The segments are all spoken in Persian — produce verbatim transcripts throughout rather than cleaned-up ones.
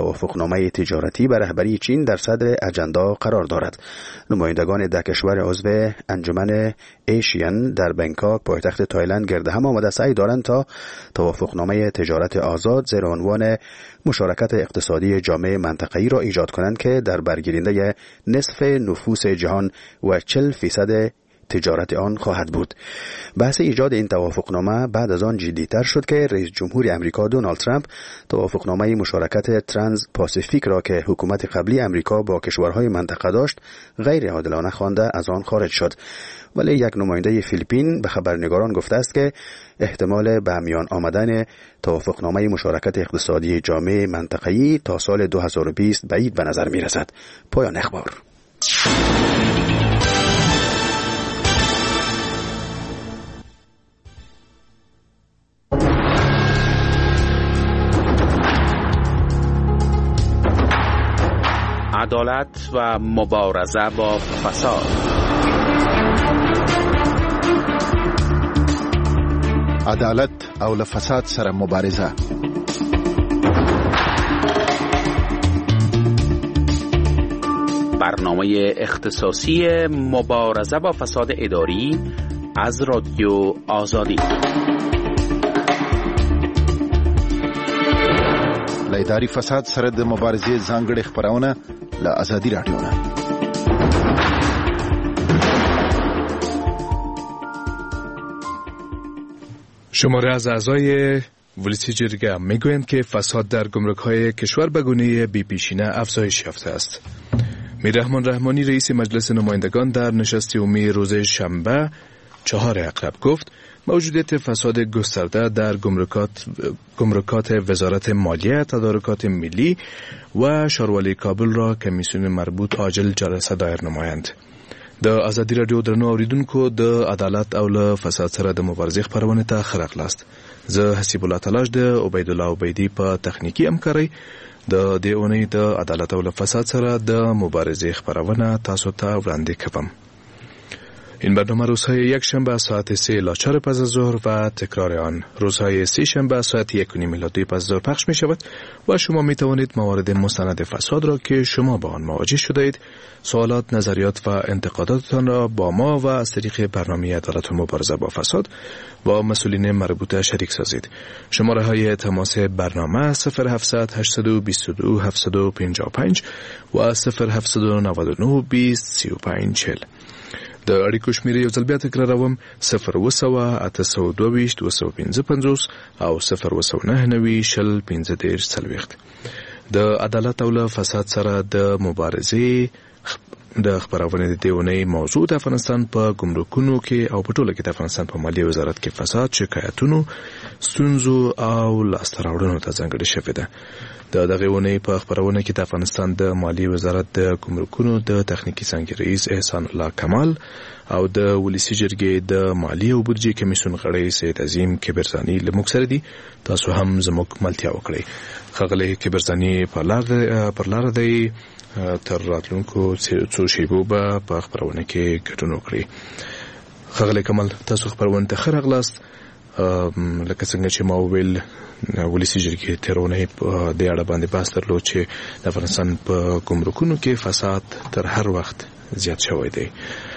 توافقنامه تجارتی به رهبری چین در صدر اجندا قرار دارد. نمایندگان ده کشور عضو انجمن ایشین در بنکاک پایتخت تایلند گرد هم آمده سعی دارند تا توافقنامه تجارت آزاد زیر عنوان مشارکت اقتصادی جامع منطقه‌ای را ایجاد کنند که در برگیرنده نصف نفوس جهان و چهل فیصد تجارت آن خواهد بود. بحث ایجاد این توافقنامه بعد از آن جدی‌تر شد که رئیس جمهور امریکا دونالد ترامپ توافقنامه مشارکت ترانس پاسیفیک را که حکومت قبلی امریکا با کشورهای منطقه داشت غیر عادلانه خوانده از آن خارج شد. ولی یک نماینده فیلیپین به خبرنگاران گفته است که احتمال به میان آمدن توافقنامه مشارکت اقتصادی جامع منطقه‌ای تا سال دو هزار و بیست بعید به نظر می رسد. پایان اخبار. عدالت و مبارزه با فساد. عدالت او له فساد سره مبارزه. برنامه اختصاصی مبارزه با فساد اداری از رادیو آزادی. له اداري فساد سره د مبارزې ځانګړې خبرونه له آزادي رادیو نه. شماره از اعضای ولسی جرگه میگویند که فساد در گمرک‌های کشور به گونه بی پیشینه افزایش یافته است. میررحمان رحمانی رئیس مجلس نمایندگان در نشست عمومی روز شنبه چهار اقرب گفت موجودیت فساد گسترده در گمرکات گمرکات وزارت مالیه، تدارکات ملی و ښاروالۍ کابل را کمیسیون مربوط عاجل جلسه دایر نمایند. د آزادی رادیو درنو اوریدونکو د عدالت او له فساد سره د مبارزې خبرونه ته خرق لاست. زه حسیب الله تلاش د عبید الله عبیدی په تخنیکی همکارۍ د دې اونۍ د عدالت او له فساد سره د مبارزې خبرونه تاسو ته وړاندې کوم. این برنامه روزهای یک شنبه ساعت سه الی چهار پس از ظهر و تکرار آن روزهای سه شنبه ساعت یک و نیم الی دو پس از ظهر پخش می شود و شما می توانید موارد مستند فساد را که شما با آن مواجه شده اید، سوالات، نظریات و انتقاداتتان را با ما و از طریق برنامه عدالت و مبارزه با فساد با مسئولین مربوطه شریک سازید. شماره های تماس برنامه صفر هفتصد هشتصد و بیست و دو هفتصد و پنجاه و پنج و صفر هفتصد و نود و نه بیست سی و پنج چهل. د اړیکو شمیره یو ځل بیا تکراروم صفر اوه سوه اته سوه دوه ویشت اوه سوه پنځه پنځوس او صفر اوه سوه نهه نوي شل پنځه دېرش څلوېښت. د عدالت او له فساد سره د مبارزې د خبرونه د دې اونۍ موضوع د افغانستان په ګمرکونو کې او په ټوله کې د افغانستان په مالیې وزارت کې فساد، شکایتونو، ستونزو او لاسته راوړنو ته ځانګړې شوې ده. د دغه اونۍ په خبرونه کې د افغانستان د مالیې وزارت د ګمرکونو د تخنیکی څانګې رئیس احسان الله کمال او د ولسی جرګې د مالیې او بودجې کمیسیون غړی سید عظیم کبرزانی له موږ سره دي. تاسو هم زموږ ملتیا وکړئ. ښاغلی کبرزانی په لار پر لار دی تر راتلونکو څو شیبو به په خبرونه کې ګډون وکړي. ښاغلی کمال، تاسو خبرونه ته ښه راغلاست. لکه څنګه چې ما وویل ولسی جرګې تیرونه په دې اړه باندې بحث درلود چې د افغانستان په ګمرکونو کې فساد تر هر وخت زیات شوی دی.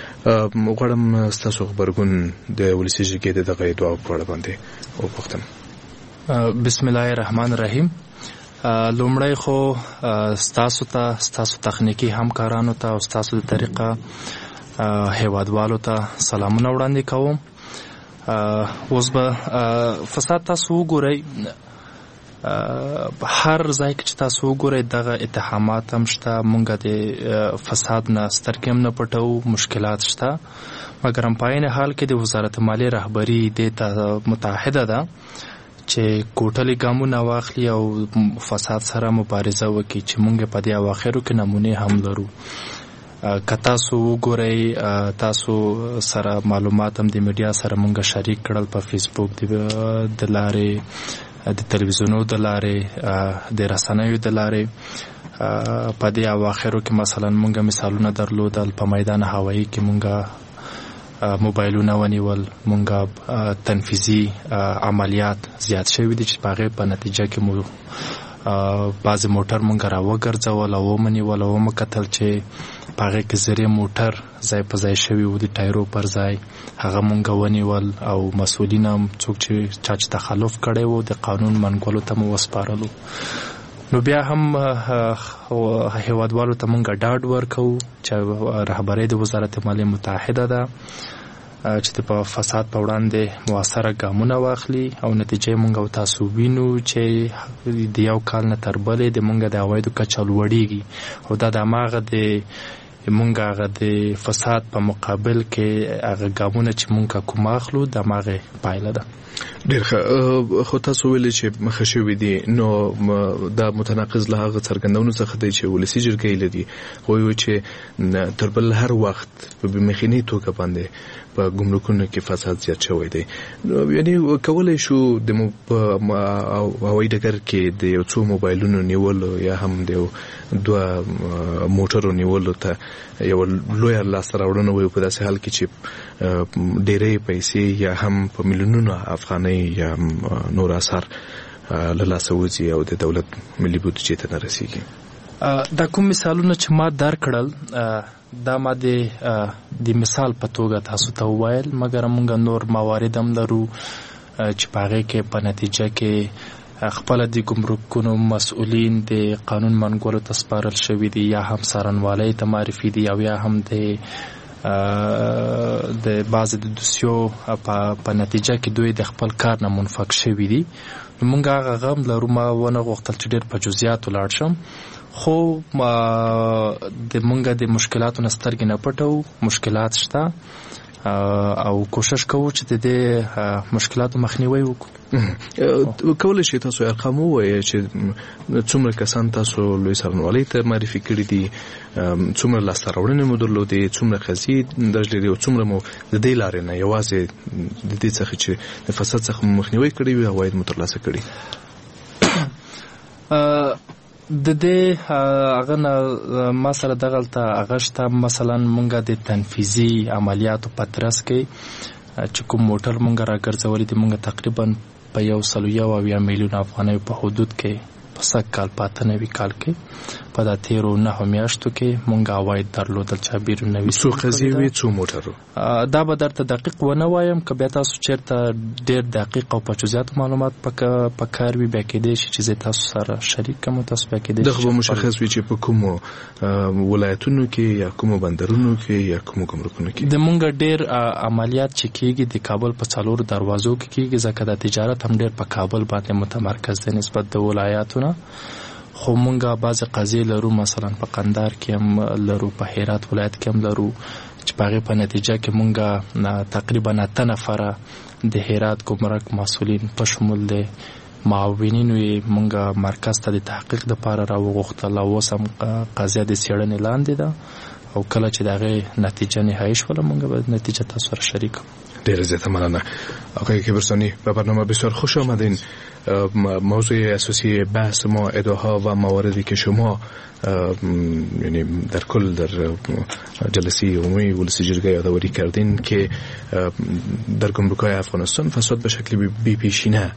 غواړم ستاسو خبرګون د ولسی جرګې د دغه ادعا په اړه باندې وپوښتم. بسم الله الرحمن الرحیم. لومړی خو ستاسو ته، ستاسو تخنیکی همکارانو ته او ستاسو د طریقه هیوادوالو ته سلامونه وړاندې کوم. اوس به فساد تاسو وګورئ، هر ځای کې چې تاسو وګورئ دغه اتهامات هم شته. مونږ د فساد نه سترګې هم نه پټوو، مشکلات شته، مګر هم په عین حال کې د وزارت مالیې رهبري دې ته متحده ده چې کوټلې ګامونه واخلي او فساد سره مبارزه وکړي، چې مونږ په دې اواخرو کې نمونې هم لرو. که تاسو وګورئ، تاسو سره معلومات هم د میډیا سره مونږ شریک کړل په فیسبوک د لارې، د تلویزیونو د لارې، د رسنیو د لارې. په دې اواخرو کې مثلا مونږ مثالونه درلودل، په میدان هوایی کې مونږ موبایلونه ونیول، مونږ تنفیذي عملیات زیات شوي دي چې په هغې په نتیجه کې مو بعض موټر مونږ را وګرځول او ومنیول او ومکتل چې په هغې کې زرې موټر ځای په ځای شوي وو د ټایرو پر ځای هغه مونږ ونیول او مسؤلین هم څوک چې چا چې تخلف کړی و د قانون منګولو ته مو وسپارلو. نو بیا هم هیوادوالو ته مونږ ډاډ ورکوو چې رهبرۍ د وزارت مالیې متحده ده چې په فساد په وړاندې مؤثره ګامونه واخلي او نتیجه مونږ او تاسو وینو چې د یو کال نه تر بلې د مونږ د عوایدو کچه لوړېږي او دا د هماغه د مونږ هغه د فساد په مقابل کې هغه ګامونه چې مونږ کوم اخلو د هماغې پایله ده. ډېر ښه. خو تاسو ویلې چې مخه شوي دي نو دا متناقض له هغه څرګندونو څخه دی چې ولسي جرګې لري خو وایي چې تر بل هر وخت په بېمخینۍ توګه باندې په ګمرکونو کې فساد زیات شوی دی. یعنی کولی شو د هوایي ډګر کې د یو څو موبایلونو نیولو یا هم د یو دوه موټرو نیولو ته یو لویه لاسته راوړنه وي په داسې حال کې چې ډېرې پیسې یا هم په میلیونونو افغانۍ یا نور اثار له لاسه وځي او د دولت ملي بودجې ته نه رسیږي. دا کوم مثالونه چې ما درکړل دا ما د مثال په توګه تاسو ته وویل مګر موږ نور موارد هم لرو چې په هغې کې په نتیجه کې خپله د ګمرکونو مسؤلین د قانون منګولو ته سپارل شوي دي یا هم څارنوالۍ ته معرفي دي او یا هم د د بعضې د دوسیو په نتیجه کې دوی د خپل کار نه منفک شوي دي. نو موږ هغه غم لرو. ما ونه غوښتل چې ډېر په جزئیاتو لاړ شم خو د مونږ د مشکلاتو نه سترګې نه پټو. مشکلات شته او کوشش کوو چې د دې مشکلاتو مخنیوی وکړو. کولی شئ تاسو ارقام ووایئ چې څومره کسان تاسو لوی څارنوالۍ ته معرفي کړي دي، څومره لاسته راوړنې مو درلودې، څومره قضیې درج لري او څومره مو د دې لارې نه یوازې د دې څخه چې د فساد څخه مخنیوی کړی وي عواید مو ترلاسه کړي؟ د دې هغه نه ما سره دغلته هغه شته. مثلا مونږ د تنفیذي عملیاتو په ترڅ کې چې کوم موټر مونږ راګرځولي دي مونږ تقریبا په یو سلو یو اویا میلیون افغانیو په حدود کې په سږ کال په اته نوي کال کې په دا تیرو نهو میاشتو کې مونږ عواید درلودل چې بیرون نوي څو قضیې وي څو موټرو. دا به درته دقیق ونه وایم که بیا تاسو چېرته ډېر دقیق او په جزیاتو معلومات په کار وي بیا کېدی شي چې زه تاسو سره شریک کړم او تاسو بیا کېدی شي دغه به مشخص وي چې په کومو ولایتونو کې یا کومو بندرونو کې یا کومو ګمرکونو کې د مونږ ډېر عملیات چې کېږي د کابل په څلورو دروازو کې کېږي ځکه د تجارت هم ډېر په کابل باندې متمرکز دی نسبت د ولایاتو نه. خو مونږه بعضې قضیې لرو مثلا په قندار کې هم لرو، په هرات ولایت کې هم لرو چې په هغې په نتیجه کې مونږه تقریبا اته نفره د هرات ګمرک مسؤلین په شمول د معاونینو یې مونږه مرکز ته د تحقیق دپاره راوغوښتل او اوس هم قضیه د څېړنې لاندې ده او کله چې د هغې نتیجه نهایي شوله مونږ به نتیجه تاسو سره شریکم. ډیره زیاده مننه آقای کبرسانی. به برنامه بسیار خوش آمدین. موضوع اساسی بحث ما ادعاها و مواردی که شما یعنی در کل در جلسه عمومی ولسی جرگه یادآوری کردین که در گمرک‌های افغانستان فساد به شکل بی پیشینه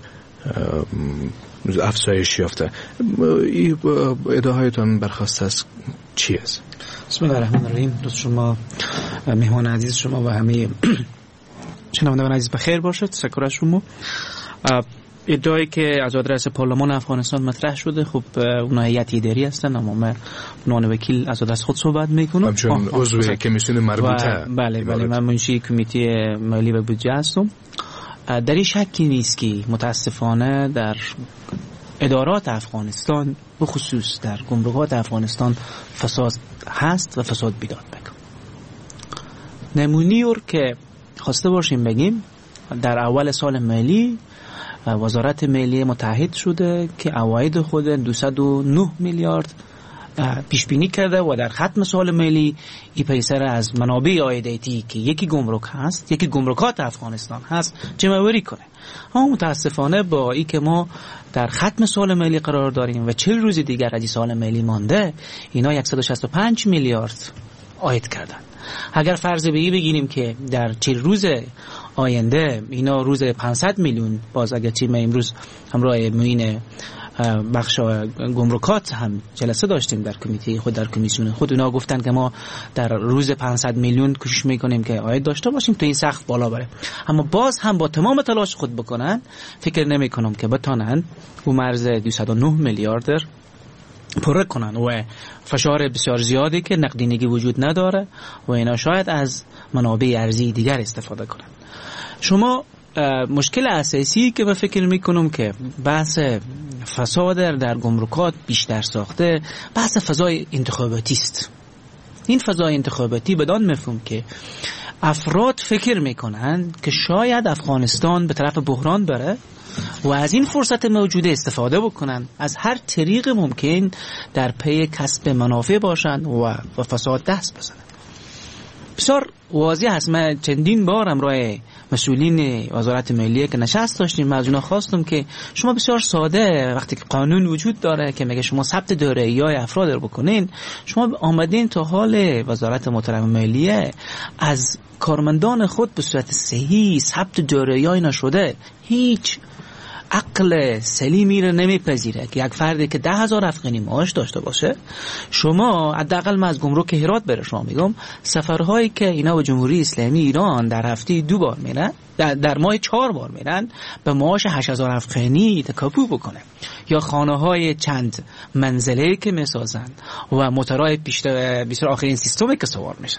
افزایش یافته. این ادعاهایتان برخواسته از چی است؟ بسم الله الرحمن الرحیم. دوست شما، مهمان عزیز شما و همه شنوندگان عزیز بخیر باشد. تشکر از شما. ادعایی که از آدرس پارلمان افغانستان مطرح شده، خب اونا هیئت اداری هستن اما من عنوان وکیل از آدرس خود صحبت میکنم. همچون عضو کمیسیون مربوطه. بله بله من منشی کمیته مالی و بودجه هستم. در این شکی نیست که متاسفانه در ادارات افغانستان به خصوص در گمرکات افغانستان فساد هست و فساد بیداد میکنه. نمونی که خواسته باشیم بگیم در اول سال مالی وزارت مالیه متحد شده که عواید خود دویست و نه میلیارد پیش بینی کرده و در ختم سال مالی این پیسه از منابع عایداتی که یکی گمرک هست یکی گمرکات افغانستان هست جمع‌آوری کنه. اما متاسفانه با این که ما در ختم سال مالی قرار داریم و چهل روز دیگر از این سال مالی مانده، اینا صد و شصت و پنج میلیارد عاید کردن. اگر فرض به این بگیریم که در چهل روز آینده اینا روز پانصد میلیون، باز اگر چی ما امروز همراه معین بخش گمرکات هم جلسه داشتیم در کمیته خود، در کمیسیون خود. اونا گفتن که ما در روز پانصد میلیون کوشش میکنیم که عاید داشته باشیم تا این سقف بالا بره، اما باز هم با تمام تلاش خود بکنن فکر نمیکنم که بتونن اون مرز دویست و نه میلیارد پر کنن و فشار بسیار زیادی که نقدینگی وجود نداره و اینا شاید از منابع ارزی دیگر استفاده کنن. شما مشکل اساسی که من فکر میکنم که بحث فساد در گمرکات بیشتر ساخته بحث فضای انتخاباتی است. این فضای انتخاباتی بدان مفهوم که افراد فکر میکنن که شاید افغانستان به طرف بحران بره و از این فرصت موجوده استفاده بکنن، از هر طریق ممکن در پی کسب منافع باشن و و فساد دست بزنن. بسیار واضح هست. من چندین بار همراه مسئولین وزارت مالیه که نشست داشتیم، من از اونا خواستم که شما بسیار ساده وقتی که قانون وجود داره که میگه شما ثبت دارایی‌های افراد رو بکنین، شما آمدین تا حال وزارت محترم مالیه از کارمندان خود به صورت صحیح ثبت دارایی‌های نشده. هیچ عقل سلیمی رو نمیپذیره که یک فردی که ده هزار افغانی معاش داشته باشه، شما حداقل من از گمرک هرات بره شما میگم سفرهایی که اینا به جمهوری اسلامی ایران در هفته دو بار میرن، در, در ماه چهار بار میرن، به معاش هشت هزار افغانی تکاپو بکنه، یا خانه های چند منزله که میسازن و موتورهای بیشتر بیشتر آخرین سیستمی که سوار میشن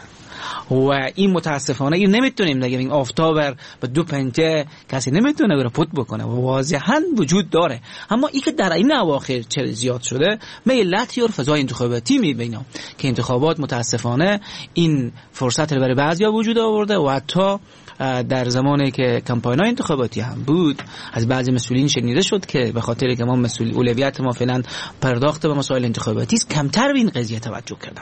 و این متاسفانه این نمیتونیم نگیم این آفتاب به دو پنجه کسی نمیتونه بره پوت بکنه و واضحا وجود داره. اما این که در این اواخر چه زیاد شده، من علت یا فضای انتخاباتی میبینم که انتخابات متاسفانه این فرصت رو برای بعضیا وجود آورده و حتی در زمانی که کمپاین‌های انتخاباتی هم بود از بعضی مسئولین شنیده شد که به خاطر که ما مسئول اولویت ما فعلا پرداخت به مسائل انتخاباتی است، کمتر به این قضیه توجه کردن.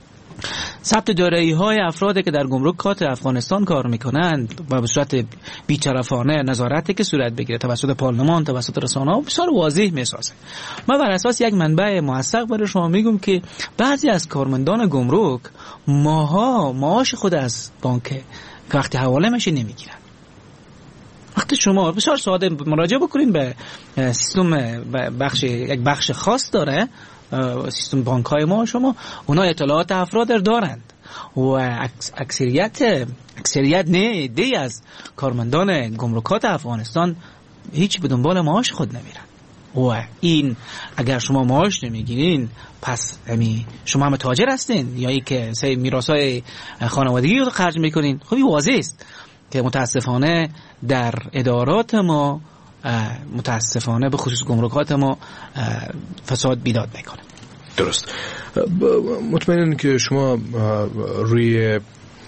ثبت دارایی‌های افرادی که در گمرکات افغانستان کار میکنند و به صورت بی‌طرفانه نظارتی که صورت بگیره توسط پارلمان، توسط رسانه‌ها بسیار واضح میسازه. من بر اساس یک منبع موثق برای شما میگم که بعضی از کارمندان گمرک ماها معاش خود از بانک وقتی حواله میشه نمیگیرن. وقتی شما بسیار ساده مراجعه بکنین به سیستم بخش یک بخش خاص داره سیستم بانک های ما، شما اونا اطلاعات افراد دارند و اکثریت اکثریت نه دی از کارمندان گمرکات افغانستان هیچ به دنبال معاش خود نمیرن و این اگر شما معاش نمیگیرین پس یعنی شما هم تاجر هستین یا ای که سه میراثای خانوادگی رو خرج میکنین. خب این واضح است که متاسفانه در ادارات ما متاسفانه به خصوص گمرکات ما فساد بیداد میکنه. درست. مطمئنم که شما روی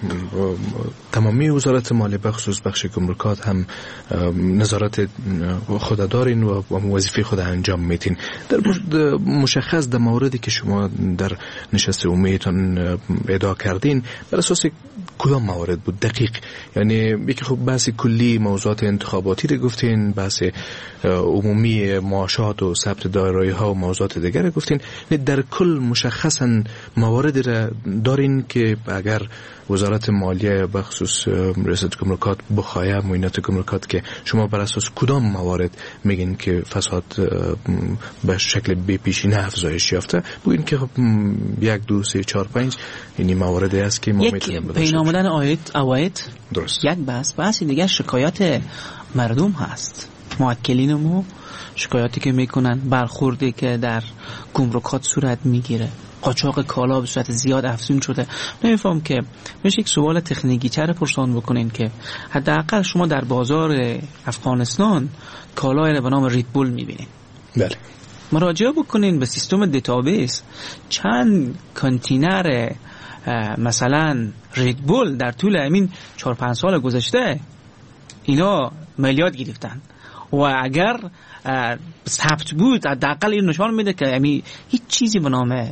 تمامی وزارت مالیه بخصوص بخش گمرکات هم نظارت خود دارین و وظیفه خود انجام میتین. در مشخص در موردی که شما در نشست عمومیتان ادعا کردین بر اساس کدام موارد بود دقیق؟ یعنی یکی خب بحث کلی موضوعات انتخاباتی رو گفتین، بحث عمومی معاشات و ثبت دارایی ها و موضوعات دیگر رو گفتین. در کل مشخصا مواردی را دارین که اگر وزارت مالیه بخصوص رئیست گمرکات بخواهی معاینات گمرکات که شما بر اساس کدام موارد میگین که فساد به شکل بی پیشینه افزایش یافته، بگین که خب یک دو سه چهار پنج اینی مواردی است که ما میتونیم یک پین آمدن آید اواید درست. یک بحث بحث دیگه شکایت مردم هست، موکلین ما شکایاتی که میکنن، برخوردی که در گمرکات صورت میگیره، قاچاق کالا به صورت زیاد افزون شده. نمیفهم که میشه یک سوال تکنیکی چرا پرسان بکنین که حداقل شما در بازار افغانستان کالای به نام ریدبول میبینین. بله. مراجعه بکنین به سیستم دیتابیس چند کانتینر مثلا ریدبول در طول همین چهار پنج سال گذشته اینا مالیات گرفتن و اگر ثبت بود حداقل این نشان میده که یعنی هیچ چیزی به نام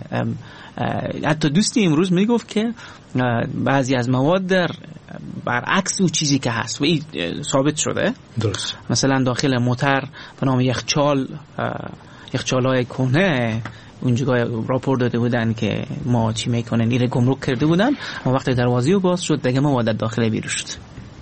حتی دوستی امروز میگفت که بعضی از مواد در برعکس اون چیزی که هست و این ثابت شده. درست. مثلا داخل موتر به نام یخچال یخچالای کهنه اونجا راپور داده بودن که ما چی میکنن ایره گمرک کرده بودن و وقتی دروازه رو باز شد دیگه مواد داخل بیرون شد.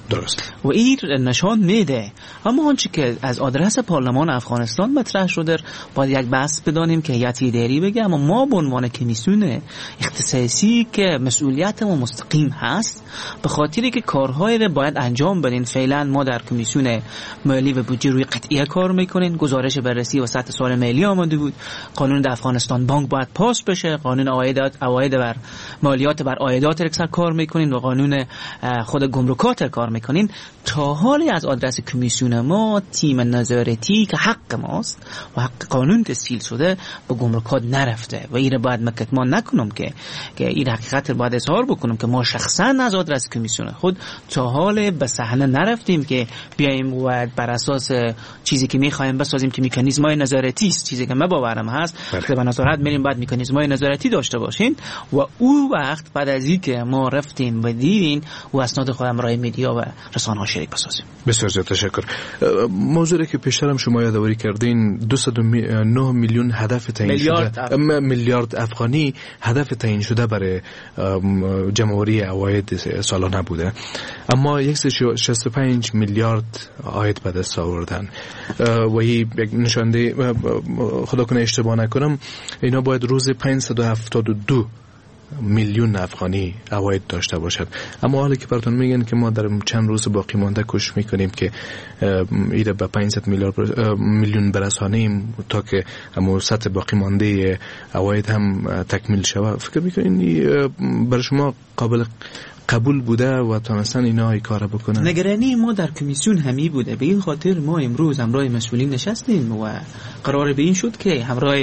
درست. و این نشان میده. اما آنچه که از آدرس پارلمان افغانستان مطرح شده باید یک بحث بدانیم که هیئت اداری بگه، اما ما به عنوان کمیسیون اختصاصی که مسئولیت ما مستقیم هست به خاطری که کارهایی رو باید انجام بدین. فعلا ما در کمیسیون مالی و بودجه روی قطعیه کار میکنین. گزارش بررسی وسط سال مالی آمده بود. قانون در افغانستان بانک باید پاس بشه. قانون عوایدات عواید بر مالیات بر عایدات اکثر کار میکنین و قانون خود گمرکات کار میکنین. تا حالی از آدرس کمیسیون ما تیم نظارتی که حق ماست و حق قانون تسهیل شده به گمرکات نرفته و این باید مکتمان نکنم که که این حقیقت رو باید اظهار بکنم که ما شخصا از آدرس کمیسیون خود تا حال به صحنه نرفتیم که بیایم و بر اساس چیزی که میخوایم بسازیم که مکانیزمای نظارتی است. چیزی که من باورم هست که به نظارت میریم بعد مکانیزمای نظارتی داشته باشیم و او وقت بعد از اینکه ما رفتیم و دیدیم و اسناد خودم رای میدیا و رسانه‌ها شریک بسازیم. بسیار زیاد تشکر. موضوعی که پیشترم شما یادآوری کردین دویست و نه میلیون هدف تعیین شده، میلیارد افغانی هدف تعیین شده برای جمع‌آوری عواید سالانه بوده، اما صد و شصت و پنج میلیارد عاید به دست آوردن و این یک نشانده، خدا کنه اشتباه نکنم، اینا باید روز پانصد و هفتاد و دو میلیون افغانی عواید داشته باشد. اما حالا که براتون میگن که ما در چند روز باقی مانده کوشش میکنیم که ایده به پانصد میلیون برسانیم تا که همون سطح باقی مانده عواید هم تکمیل شود. فکر میکنین برای شما قابل قبول بوده و تونستن اینا ای کار بکنن؟ نگرانی ما در کمیسیون همی بوده. به این خاطر ما امروز همراه مسئولین نشستیم و قرار به این شد که همراه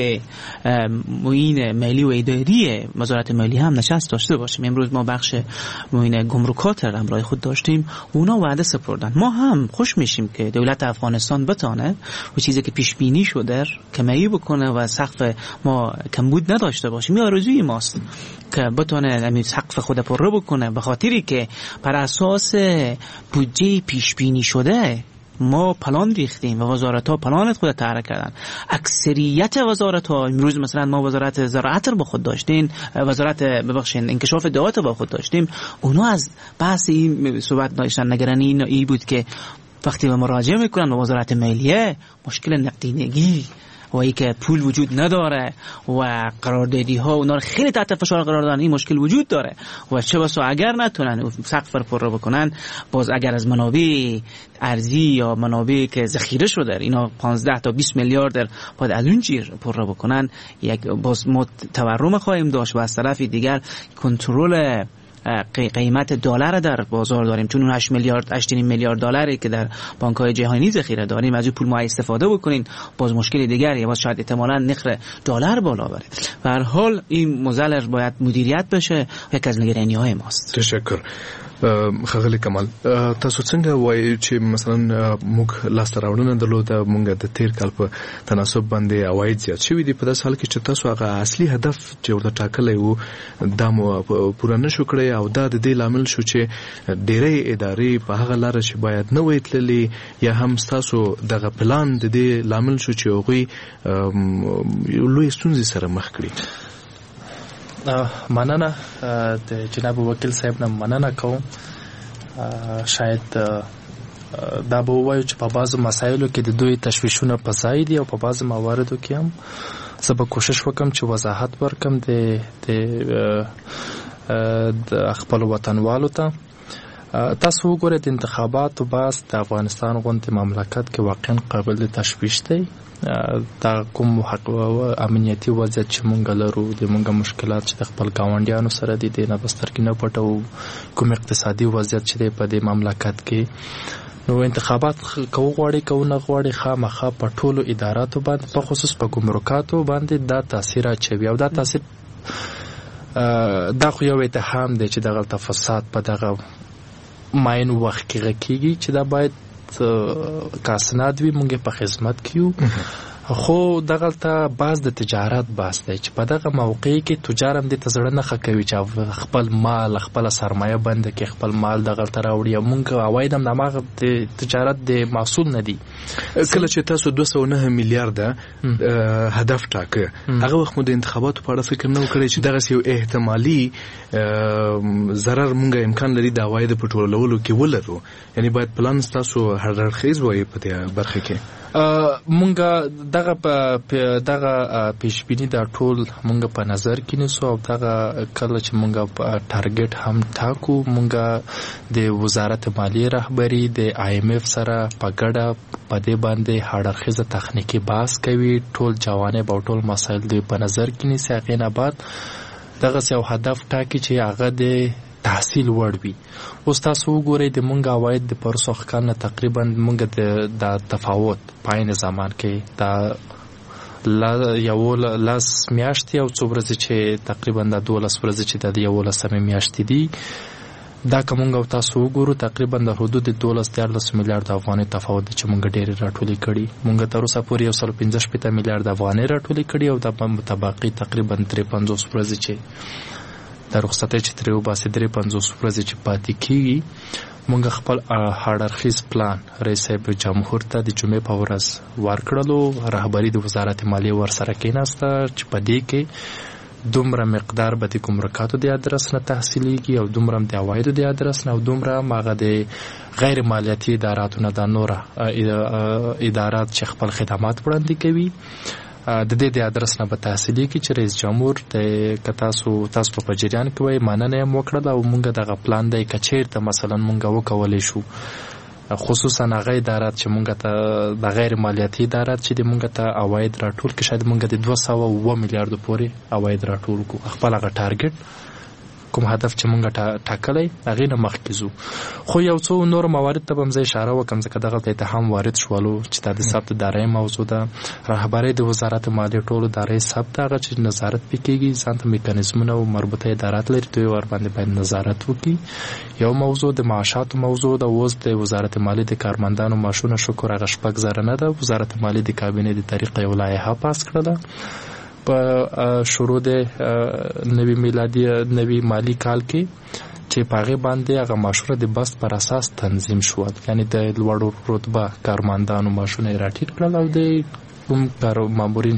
معین مالی و اداری وزارت مالی هم نشست داشته باشیم. امروز ما بخش معین گمرکات را همراه خود داشتیم و اونا وعده سپردن. ما هم خوش میشیم که دولت افغانستان بتانه و چیزی که پیش بینی شده کمی بکنه و سقف ما کمبود نداشته باشیم. این آرزوی ماست که بتونه همین سقف خود پر بکنه، به خاطری که بر اساس بودجه پیش بینی شده ما پلان ریختیم و وزارت ها پلان خود تعریف کردن. اکثریت وزارت ها امروز مثلا ما وزارت زراعت رو با خود داشتیم، وزارت ببخشید انکشاف دعات با خود داشتیم، اونا از بحث این صحبت داشتن. نگرانی این بود که وقتی به مراجعه میکنن به وزارت مالیه مشکل نقدینگی و ای که پول وجود نداره و قراردادی ها اونا رو خیلی تحت فشار قرار دادن، این مشکل وجود داره و چه بسا اگر نتونن سقف رو پر بکنن، باز اگر از منابع ارزی یا منابع که ذخیره شده اینا پانزده تا بیست میلیارد باید از اون چیز پر بکنن، یک باز ما تورم خواهیم داشت و از طرف دیگر کنترل قیمت دلار در بازار داریم، چون اون هشت میلیارد هشت میلیارد دلاری که در بانک‌های جهانی ذخیره داریم از اون پول ما استفاده بکنین، باز مشکل دیگری، باز شاید احتمالاً نرخ دلار بالا بره. به هر حال این موزل باید مدیریت بشه، یک از نگرانی‌های ماست. تشکر. خغلی کمال، تاسو څنګه وایي چې مثلا موږ لاسته راوړنه درلوده، موږ د تیر کال په تناسب باندې عواید زیات شوي دي، په داسې حال کې چې تاسو هغه اصلي هدف چې ورته ټاکلی و دا مو پوره نه شو کړی او دا د دې لامل شو چې ډېری ادارې په هغه لاره چې باید نه وای تللي، یا هم ستاسو دغه پلان د دې لامل شو چې هغوی لوی ستونزې سره مخ کړي؟ مننه د جناب وکیل صاحب نه مننه کوم. شاید دا به وایو چې په بعضو مسایلو کې د دوی تشویشونه په ځای دي او په بعضو مواردو کې هم زه به کوشش وکم چې وضاحت ورکم د د خپل وطنوالو ته. تاسو وګورئ د انتخاباتو بحث د افغانستان غوندې مملکت کې واقعا قابل د تشویش دی. دا کوم حق او امنیتي وضعیت چې مونږ لرو، د مونږ مشکلات چې د خپل ګاونډیانو سره دي، د نه بسترګې نه پټو، کوم اقتصادي وضعیت چې دی په دې مملکت کې، نو انتخابات کو غواړي کو نه غواړي خامخا په ټولو اداراتو باندې، په خصوص په ګمرکاتو باندې دا تاثیر اچوي او دا تاثیر دا خو یو اتهام دی چې دغه فساد په دغه ماین وخت کې کېږي چې دا باید کاسناد وي، مونږ په خدمت کیو خو دغلته باز د تجارت باس دی چې په دغه موقع کې تجار هم د تزړه نه خکوي چې خپل مال خپل سرمایه بند کې خپل مال دغلته راوړي. مونږ عواید هم دماغه د تجارت د محصول نه دي. کله چې تاسو دوه سوه نه میلیارډ هدف ټاکه هغه وخت مو د انتخاباتو په اړه فکر نه وکړی چې دغه یو احتمالي ضرر مونږ امکان لري د عواید په ټولولو کې ولرو؟ یعنی باید پلان تاسو هر اړخیز وای په دې برخه کې. مونږ دغه په دغه پیشبینی د ټول مونږ په نظر کې نیسو او دغه کله چې مونږ ټارګټ هم ټاکو مونږ د وزارت مالیې رهبری د آی ایم اف سره په ګډه په دې باندې هاړخیزه تخنیکی بحث کوي. ټول جوانب او ټول مسایل د په نظر کې نیسي. هغې نه بعد دغه یو هدف ټاکي چې هغه د تحصیل وړ وي. اوس تاسو وګورئ د مونږ عواید د پرسو کال نه تقریبا مونږ د تفاوت په عین زمان کې د یو لاس میاشتې او څو ورځې چې تقریبا د دولس ورځې چې د یولسمې میاشتې دي دا که مونږ او تاسو وګورو تقریبا د حدود دولس دیارلس میلیارډ افغانۍ تفاوت دی چې مونږ ډېرې راټولې کړي. مونږ تر اوسه پورې یو سل پنځه شپېته میلیارډ افغانۍ راټولې کړي او د متبقي تقریبا درې پنځوس ورځې چې د رخصتۍ چې ترې وباسي درې پنځوس ورځې چې پاتې کېږي مونږ خپل هاړخیز پلان رئیس صاحب جمهور ته د جمعې په ورځ ورکړلو. رهبري د وزارت مالیې ورسره کېناسته چې په دې کې دومره مقدار به د ګمرکاتو د ادرس نه تحصیلیږي او دومره د عوایدو د ادرس نه او دومره هغه د غیر مالیاتي اداراتو نه د نوره ادارات چې خپل خدمات وړاندې کوي د دې د ادرس نه به تحصیلیږي چې رئیس جمهور د که تاسو تاسو په جریان کې وایي مننه یې وکړله او مونږ دغه پلان دی که چېرته مثلا مونږ وکولی شو خصوصا هغه ادارات چې مونږ ته د غیر مالیاتي ادارات چې د مونږ ته عواید راټول کړي شاید مونږ د دوه سوه اووه میلیارډو پورې عواید راټول کړو. خپل هغه ټارګټ کوم هدف چې مونږ ټاکلی هغې نه مخکې ځو. خو یو څو نور موارد ته به هم زه اشاره وکړم ځکه دغلته اتهام وارد شولو چې دا د ثبت دارایۍ موضوع ده. رهبرۍ د وزارت مالیې ټولو دارایۍ ثبت هغه چې نظارت پې کېږي ځان ته میکانیزمونه او مربوطه ادارات لري دوی ورباندې باید نظارت وکړي. یو موضوع د معاشاتو موضوع ده. اوس د وزارت مالیې د کارمندانو معاشونه شکر هغه شپږ زره نه ده. وزارت مالیې د کابینې د طریقه یو لایحه پاس کړله په شروع د نوي میلادي نوي مالی کال کې چې په هغې باندې هغه معاشونه د بست پر اساس تنظیم شول. یعنې د لوړو رتبه کارمندانو معاشونه یې راټیټ کړل او د کوم کار مامورین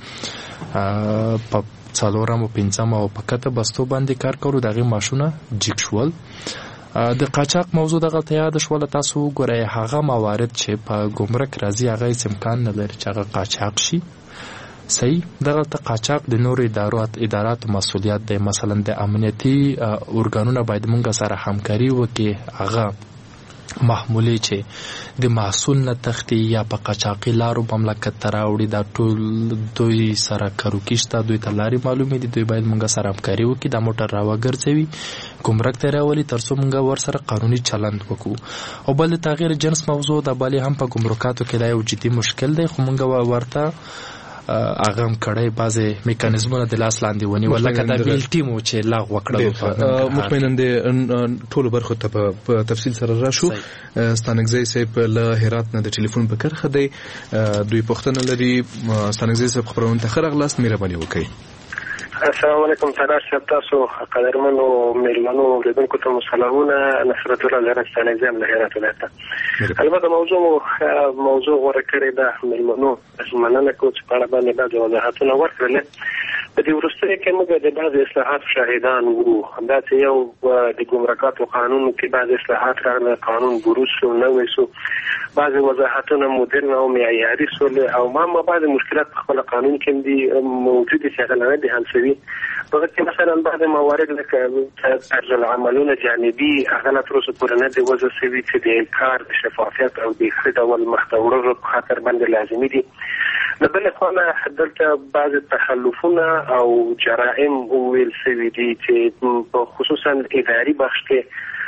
چې په څلورم او پنځم او په کته بستو باندې کار کوي د هغې معاشونه جګ شول. د قاچاق موضوع دغلته یاد شوله. تاسو وګورئ هغه موارد چې په ګمرک راځي هغه هېڅ امکان نه لري چې هغه قاچاق شي. صحیح دغلته قاچاق د نورو ادارات اداراتو مسؤلیت دی. مثلا د امنیتي ارګانونه باید مونږ سره همکاري وکړي. هغه محمولې چې د محصول نه تختی یا په قاچاقي لارو مملکت ته راوړي دا ټول دوی سره کروکي شته. دوی ته لارې معلومې دي. دوی باید مونږ سره همکاري وکړي دا موټر راوګرځوي ګمرک ته راولي تر څو مونږ ورسره قانوني چلند وکړو. او بل د تغییر جنس موضوع د بلې هم په ګمرکاتو کې دا یو جدي مشکل دی خو مونږ ورته هغه هم کړی بعضې میکانیزمونه د لاس لاندې ونیول لکه دا بیلټي مو چې لغوه کړل. مطمئنا د ټولو برخو ته په تفصیل سره راشو. ستانکزی صاحب له هرات نه د ټلیفون په کرښه دی. دوی پوښتنه لري. ستانکزی صاحب خپرونې ته ښه راغلاست. مهرباني وکړئ. السلام علیکم سردار صاحب تاسو قدرمنو میلمنو لیدونکو ته سلامونه. نصرت الله لرس ستانکزی له هرات ولایته. البته موضوع موضوع غوره کړې ده میلمنو مننه کوم چې په اړه باندې بعضې وضاحتونه ورکړل. په دې وروستیو کې موږ د بعضې اصلاحاتو شاهدان وو. همداسې یو د ګمرکاتو قانون کې بعضې اصلاحات راغله قانون بروز شو نوی شو بعضې وضاحتونه مدرن او معیاري شول او ما ما بعضې مشکلات په خپل قانون کې دي موجود دي چې هغه نه دي حل شوي. هغه کې مثلا بعضې موارد لکه طرز العملونه جانبي هغه لا تر اوسه پورې نه دي وضع شوي چې د کار د شفافیت او د ښه ډول مخته وړلو په خاطر باندې لازمي دي. د بلې خوا نه دلته بعضې تخلفونه او جرائم وویل شوي دي چې خصوصا اداري بخش کې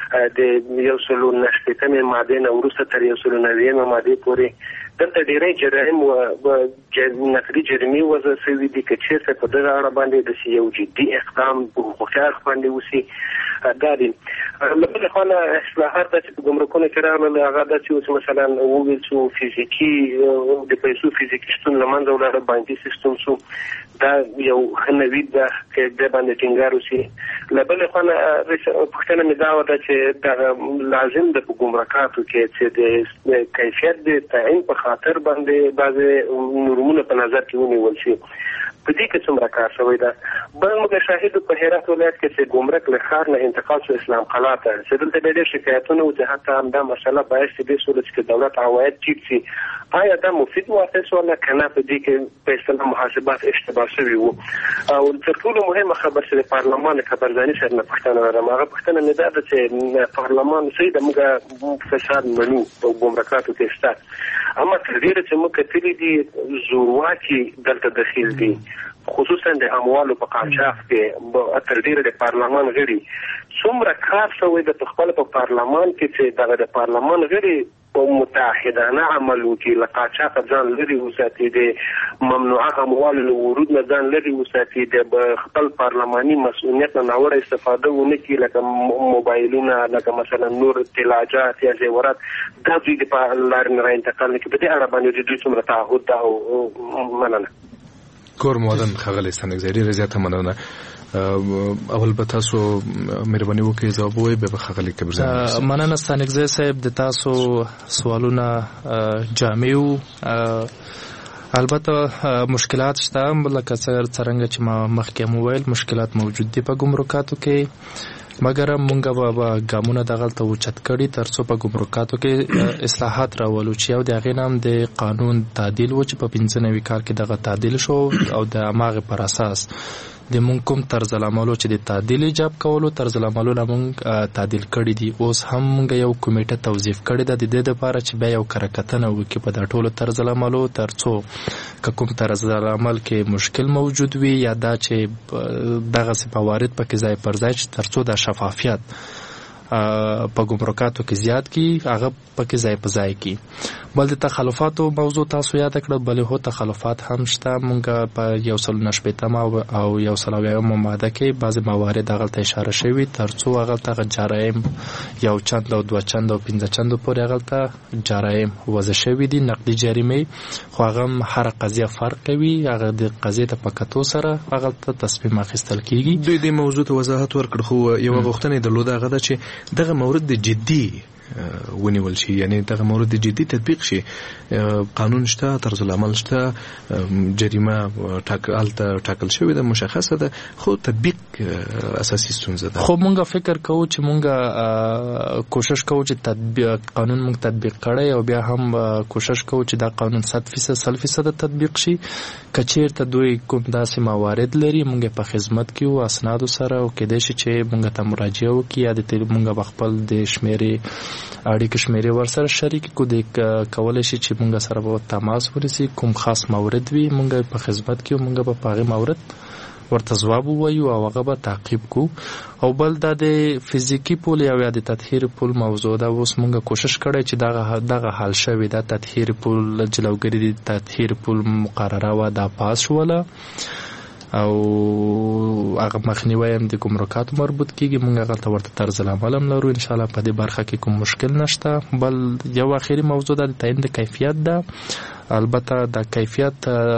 د یو سل او نهه شپیتمې مادې نه وروسته تر یو سل او نوي مادې پورې دلته ډېری جرایم او نقلي جرمې وضع شوي دي. که چېرته په دغه اړه باندې داسې یو جدي اقدام په حقوقي اړخ باندې وشي دا دي. له بلې خوا نه اصلاحات داسې په ګمرکونو کې راغلل، هغه داسې اوس مثلا وویل څو فزیکي د پیسو فزیکي شتون له منځه ولاړه، بانکي سیستم شو، دا یو ښه نوید ده چې دې باندې ټینګار وشي. له بلې خوا نه پوښتنه مې دا وه چې دغه لازم ده په ګمرکاتو کې چې د کیفیت د تعین په خاطر باندې بعضې نورمونه په نظر کې ونیول شي. په دې کې څومره کار شوی ده؟ بل موږ شاهد په هرات ولایت کې چې ګمرک له ښار نه انتقال شو اسلام قلعه ته، چې دلته ډېر شکایتونه وو چې حتی همدا مسله باعث دې شوله چې دولت عواید ټیټ شي. آیا دا مفید واقع شوله که نه؟ په دې کې په اصطلاح محاسبات اشتباه شوي وو. او تر ټولو مهمه خبر چې د پارلمان خبرځاني سره نه پوښتنه لرم، هغه پوښتنه مې دا ده چې پارلمان صحیح ده موږ فساد منو په ګمرکاتو کې شته، اما تر ډېره چې موږ کتلي دي زورواکي دلته دخیل دي، خصوصا د اموالو په قاچاق کې تر ډېره د پارلمان غړي. څومره کار شوی د خپل په پارلمان کې چې دغه د پارلمان غړي په متحدانه عمل وکړي، له قاچاق ځان لرې وساتي، د ممنوعه اموالو له ورود نه ځان لرې وساتي، د خپل پارلماني مسؤلیت نه ناوړه استفاده ونه کړي، لکه موبایلونه، لکه مثلا نور طلاجات یا زیورات، دا دوی د لارې نه را انتقال نه کړي. په دې اړه باندې دوی څومره تعهد ده او مننه. کور مودن خغلی ستانګزری رضایت مننه. اول به تاسو مهرباني وکړئ ځواب ووایئ، بیا به ښاغلي کبرزی. مننه ستانګزی صاحب، د تاسو سوالونه جامع وو. البته مشکلات شته، لکه څرنګه چې ما مخکې هم وویل مشکلات موجود دي په ګمرکاتو کې، مګر مونږ به ګامونه دغلته اوچت کړي تر څو په ګمرکاتو کې اصلاحات راولو چې یو د هغې نه هم د قانون تعدیل و چې په پنځه نوي کال کې دغه تعدیل شو، او د هماغې پر اساس د مونږ کوم طرز العملو چې د تعدیل ایجاب کولو طرز العملونه مونږ تعدیل کړي دي. اوس هم مونږ یو کمیټه توظیف کړې ده د دې دپاره چې بیا یو کره کتنه وکړي په دا ټولو طرز العملو، تر څو که کوم طرز العمل کې مشکل موجود وي یا دا چې دغسې فوارد پکې ځای پر ځای چې تر څو دا شفافیت په ګمرکاتو کې زیات کی، هغه پکې ځای په ځای کی. بل د تخلفاتو موضوع تاسو یاد کړه، بلې هو تخلفات هم شته. مونږ په یو سل نهه شپیتم او یو سل اویایمه ماده کې بعضې موارد هغلته اشاره شوي، تر څو هغلته جرایم یو چند او دوه چند او پنځه چندو پورې هغلته جرایم وضع شوي دي، نقدي جریمې، خو هغه هم هره قضیه فرق کوي، هغه د قضیې ته په کتو سره هغلته تصمیم اخیستل کیږي. دوی د موضوع ته وضاحت ورکړ، خو یوه غوښتنه یې درلوده، هغه ده چې دغه مورد د جدي ونیول شي، یعنی دغه مورد جدي تطبیق شي. قانون شته، طرز العمل شته، جریمه ټاکل شوې ده، مشخصه ده، خو تطبیق اساسي ستونزه ده. خو مونږ فکر کوو چې مونږ کوشش کوو چې تطبیق قانون مونږ تطبیق کړی، او بیا هم کوشش کوو چې دا قانون صد فیصد سل فیصد تطبیق شي. که چیرته دوی کوم داسې موارد لري مونږ په خدمت کې وو اسنادو سره، او کېدای شي چې مونږ ته مراجعه وکړي یا د مونږ په خپل د شمیرې اړیکې شمیرې ورسره شریک کو د کولی شي چې مونږ سره به تماس ونیسي، کوم خاص مورد وي مونږ په خدمت کې مونږ به په هغې مورد ورته ځواب ووایو او هغه به تعقیب کو. او بل دا د فزیکي پول یا د تطهیر پول موضوع ده، اوس مونږ کوشش کړی چې دغه دغه حل شوې ده. تطهیر پول جلوګري د تطهیر پول مقرره وه، دا پاس شوله، او هغه مخنیوی هم د ګمرکاتو مربوط کیږي. مونږ هغه ته ورته طرز العمل هم لرو، ان شاء الله په دې برخه کې کوم مشکل نشته. بل یو اخیری موضوع ده، د تعیین د کیفیت ده. البته د کیفیت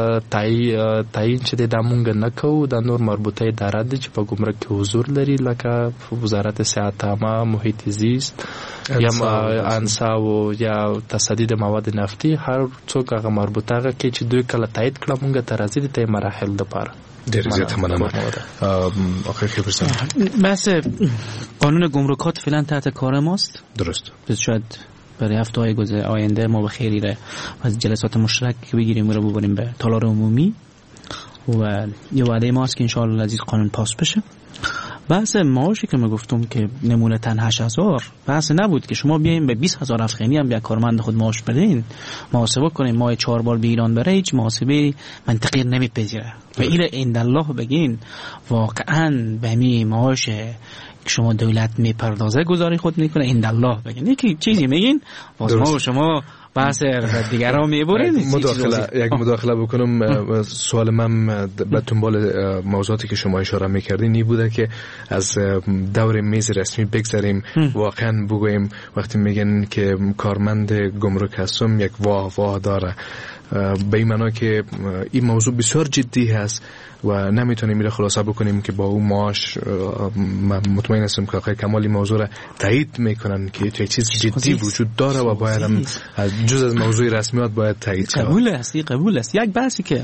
تعیین چې دا مونږ نه کوو، دا نور مربوطه ادارات دي چې په ګمرک کې حضور لري، لکه وزارت صحت عامه، محیط زیست یا انصاف یا تصدی د مواد نفتي، هر څوک هغه مربوطه هغه کې چې دوی کله تایید کړه مونږ ته راځي د تای مراحل دپاره. دیر زیاد مننه. آخر خبرسان بحث قانون گمرکات فعلا تحت کار ماست. درست. شاید برای هفته های آینده ما به خیری را از جلسات مشترک بگیریم و رو ببریم به تالار عمومی، و یه وعده ماست که انشاءالله عزیز قانون پاس بشه. بحث معاشی که من گفتم که نمونه تن هشت هزار بحث نبود که شما بیایم به بیست هزار افغانی هم بیا کارمند خود معاش بدین، محاسبه کنیم ماه چهار بار به ایران بره، هیچ محاسبه منطقی نمیپذیره. و این عند الله بگین واقعا به می معاش شما دولت میپردازه گزارش خود میکنه این الله بگین یکی چیزی میگین باز ما و شما بحث دیگران میبرید. مداخله یک مداخله بکنم. سوال من به دنبال موضوعاتی که شما اشاره میکردین این بوده که از دور میز رسمی بگذاریم. واقعا بگویم وقتی میگن که کارمند گمرک هستم یک واه واه داره، به این معنا که این موضوع بسیار جدی هست و نمیتونیم میره خلاصه بکنیم که با اون معاش. مطمئن هستم که آقای کمالی موضوع را تایید میکنن که تو یک چیز جدی وجود داره و باید هم جز از موضوع رسمیات باید تایید شود. قبول است، قبول است. یک بحثی که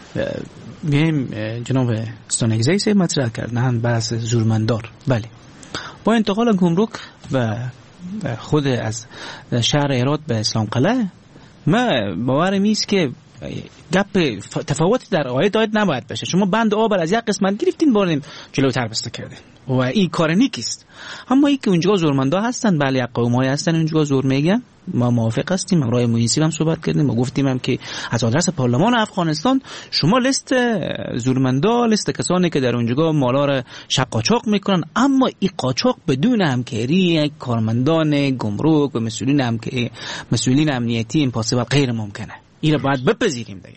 بیم جناب استانگزی سه مطرح کردن بحث زورمندار. بله، با انتقال گمرک و خود از شهر هرات به اسلام قلعه ما باورم است که گپ تفاوتی در عایدات نباید بشه. شما بند آب از یک قسمت گرفتین بردین جلوتر بسته کردین و این کار نیکیست. اما این که اونجا زورمندا هستن، بله یک قومایی هستن اونجا زور میگن، ما موافق هستیم. ما رای مهیسی هم صحبت کردیم، ما گفتیم هم که از آدرس پارلمان افغانستان شما لیست زورمندا، لیست کسانی که در اونجا مالا را شب قاچاق میکنن، اما این قاچاق بدون همکاری کارمندان گمرک و مسئولین هم که مسئولین امنیتی ایمپاسیبل غیر ممکنه. این را باید بپذیریم دیگه.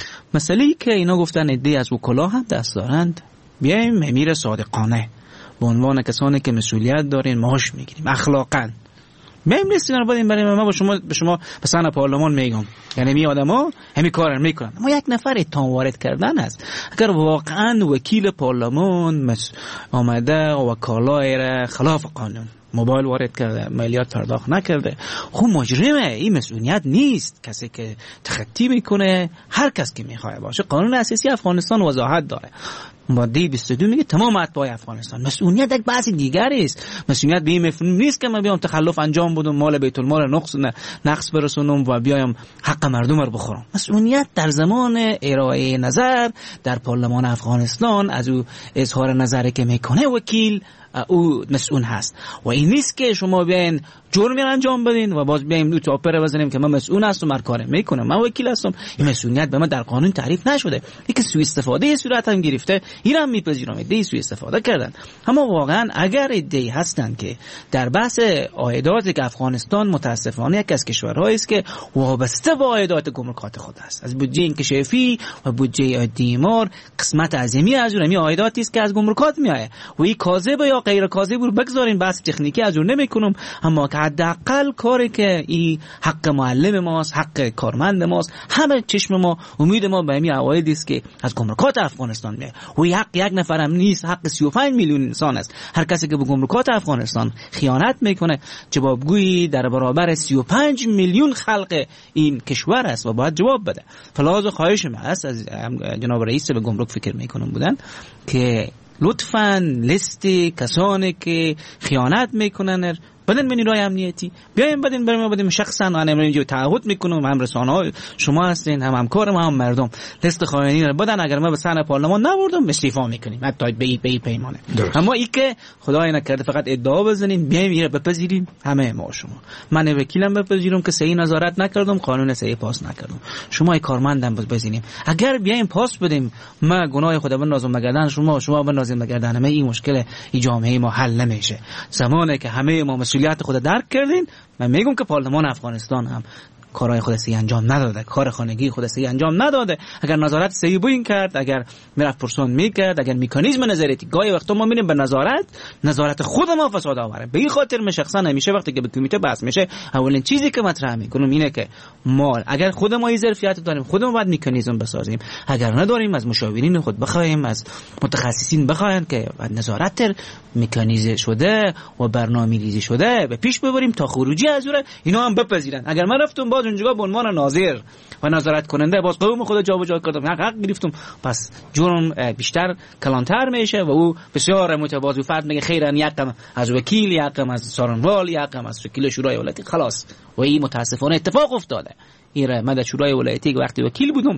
مسئله که اینا گفتن ایده از وکلا هم دست دارند، بیایم امیر صادقانه به عنوان کسانی که مسئولیت دارین معاش میگیریم اخلاقاً. بیایم لیست اینا رو بدیم برای ما، با شما به شما به سن پارلمان میگم، یعنی می آدما همین کارا میکنن. اما یک نفر اتهام وارد کردن است. اگر واقعا وکیل پارلمان مس... آمده و وکالای را خلاف قانون موبایل وارد کرده، مالیات پرداخت نکرده، خب مجرمه. این مسئولیت نیست. کسی که تخطی میکنه هر کس که میخواد باشه. قانون اساسی افغانستان وضاحت داره. ماده بیست و دو میگه تمام اتباع افغانستان. مسئولیت یک بحث دیگری است. مسئولیت به این مفهوم نیست که من بیام تخلف انجام بدم، مال بیت المال نقص نقص برسونم و بیایم حق مردم رو بخورم. مسئولیت در زمان ارائه نظر در پارلمان افغانستان از او اظهار نظری که میکنه وکیل او مسئول هست و این نیست که شما بیاین جرمی انجام بدین و باز بیایم دو تا آپر بزنیم که من مسئول هستم، من کار میکنم، من وکیل هستم. این مسئولیت به من در قانون تعریف نشده. اینکه سوء استفاده صورت هم گرفته، اینم میپذیرم، ایده سوء استفاده کردن. اما واقعا اگر ایده هستن که در بحث عایدات که افغانستان متاسفانه یک از کشورهایی است که وابسته به عایدات گمرکات خود است، از بودجه انکشافی و بودجه دیمار قسمت عظیمی از اون عایداتی است که از گمرکات میآید و این کاذب یا غیر کاذب رو بگذارین، بحث تکنیکی از اون نمیکنم. اما که حداقل کاری که این حق معلم ماست، حق کارمند ماست، همه چشم ما امید ما به همین عوایدی است که از گمرکات افغانستان میاد و این حق یک نفر هم نیست، حق سی و پنج میلیون انسان است. هر کسی که به گمرکات افغانستان خیانت میکنه جوابگویی در برابر سی و پنج میلیون خلق این کشور است و باید جواب بده. فلازم خواهش من است از جناب رئیس به گمرک فکر میکنم بودن که لطفاً لیست کسانی که خیانت میکنن بدن به نیروی امنیتی بیایم بدین برای ما بدیم. شخصا من امروز اینجا تعهد میکنم، هم رسانه ها شما هستین، هم همکار ما، هم مردم لیست خائنین رو بدن. اگر ما به سن پارلمان نبردم استعفا میکنیم، حتی به این پیمانه. اما این که خدای نکرده فقط ادعا بزنیم بیایم اینو بپذیریم همه ما شما. من وکیلم بپذیرم که صحیح نظارت نکردم، قانون صحیح پاس نکردم، شما کارمندم بپذیریم. اگر بیایم پاس بدیم ما گناه خدا بنازم نگردن شما، شما بنازیم نگردن همه، این مشکل این جامعه ما حل نمیشه. زمانی که همه ما مسئولیت خود درک کردین، من میگم که پارلمان افغانستان هم کارهای خود صحیح انجام نداده، کار خانگی خود صحیح انجام نداده. اگر نظارت صحیح بوین کرد، اگر میرفت پرسون میکرد، اگر مکانیزم نظارتی گاهی وقتا ما میریم به نظارت نظارت خود ما فساد آوره. به این خاطر من شخصا همیشه وقتی که به کمیته بحث میشه اولین چیزی که مطرح میکنم اینه که ما اگر خود ما این ظرفیت داریم خودمون باید مکانیزم بسازیم، اگر نداریم از مشاورین خود بخوایم، از متخصصین بخوایم که نظارت مکانیزه شده و برنامه‌ریزی شده به پیش ببریم تا خروجی از اون اینا هم بپذیرن. اگر من رفتم باز اونجا به عنوان ناظر و نظارت کننده باز قوم خود جابجا کردم، حق حق گرفتم، پس جرم بیشتر کلانتر میشه و او بسیار متواضع فرد میگه خیرن یکم از وکیل، یکم از سارنوال، یکم از وکیل شورای ولایتی، خلاص. و این متاسفانه اتفاق افتاده. این من در شورای ولایتی وقتی وکیل بودم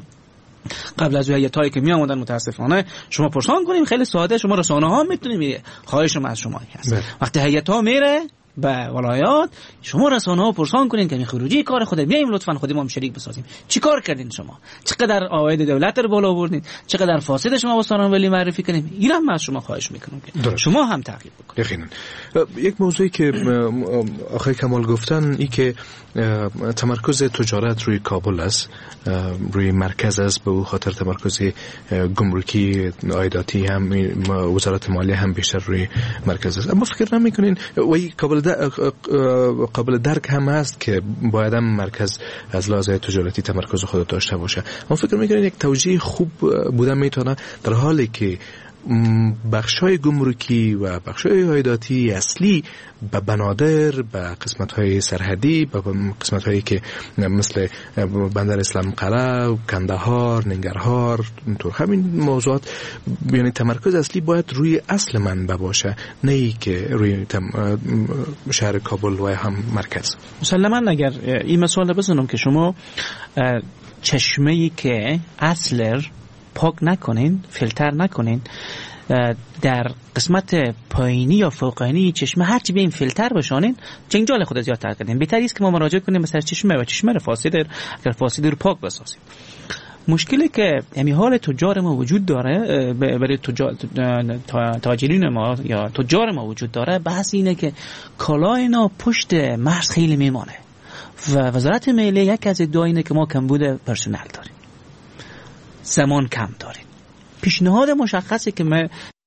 قبل از هیئتایی که می آمدن متاسفانه شما پرسان کنیم خیلی ساده، شما رسانه ها میتونید، خواهش من از شما هست. وقتی هیئت ها میره به ولایات شما رسانه‌ها پرسان کنین که خروجی کار خود بیایم لطفاً خودمون هم شریک بسازیم. چیکار کردین شما؟ چقدر عواید دولت رو بالا آوردین؟ چقدر فاسد شما با سالن ولی معرفی کنیم؟ اینم از شما خواهش میکنم که شما هم تعقیب بکنید. یقینا یک موضوعی که آقای کمال گفتن این که تمرکز تجارت روی کابل است، روی مرکز است، به او خاطر تمرکز گمرکی عایداتی هم وزارت مالیه هم بیشتر روی مرکز است. اما فکر نمی‌کنین وای قابل قابل درک هم است که باید هم مرکز از لحاظ تجارتی تمرکز خود داشته باشه. اما فکر می‌کنین یک توجیه خوب بودن میتونه در حالی که بخش‌های گمرکی و بخش‌های عایداتی اصلی به بنادر، به قسمت‌های سرحدی، به قسمت‌هایی که مثل بندر اسلام قلعه، کندهار، ننگرهار، اینطور همین موضوعات، یعنی تمرکز اصلی باید روی اصل منبع باشه، نه ای که روی شهر کابل و هم مرکز. مسلماً اگر این مثال بزنم که شما چشمه‌ای که اصل پاک نکنین، فیلتر نکنین، در قسمت پایینی یا فوقانی چشمه هرچی بیاین فیلتر بشانین، جنجال خود زیادتر کردین. بهتری است که ما مراجعه کنیم به سر چشمه و چشمه فاسد، اگر فاسد رو پاک بسازیم. مشکلی که یعنی حال تجار ما وجود داره، برای تجار تاجرین ما یا تجار ما وجود داره، بحث اینه که کالای اینا پشت مرز خیلی میمانه و وزارت مالیه یک از ادعا اینه که ما کمبود پرسنل داریم، زمان کم داریم. پیشنهاد مشخصی که من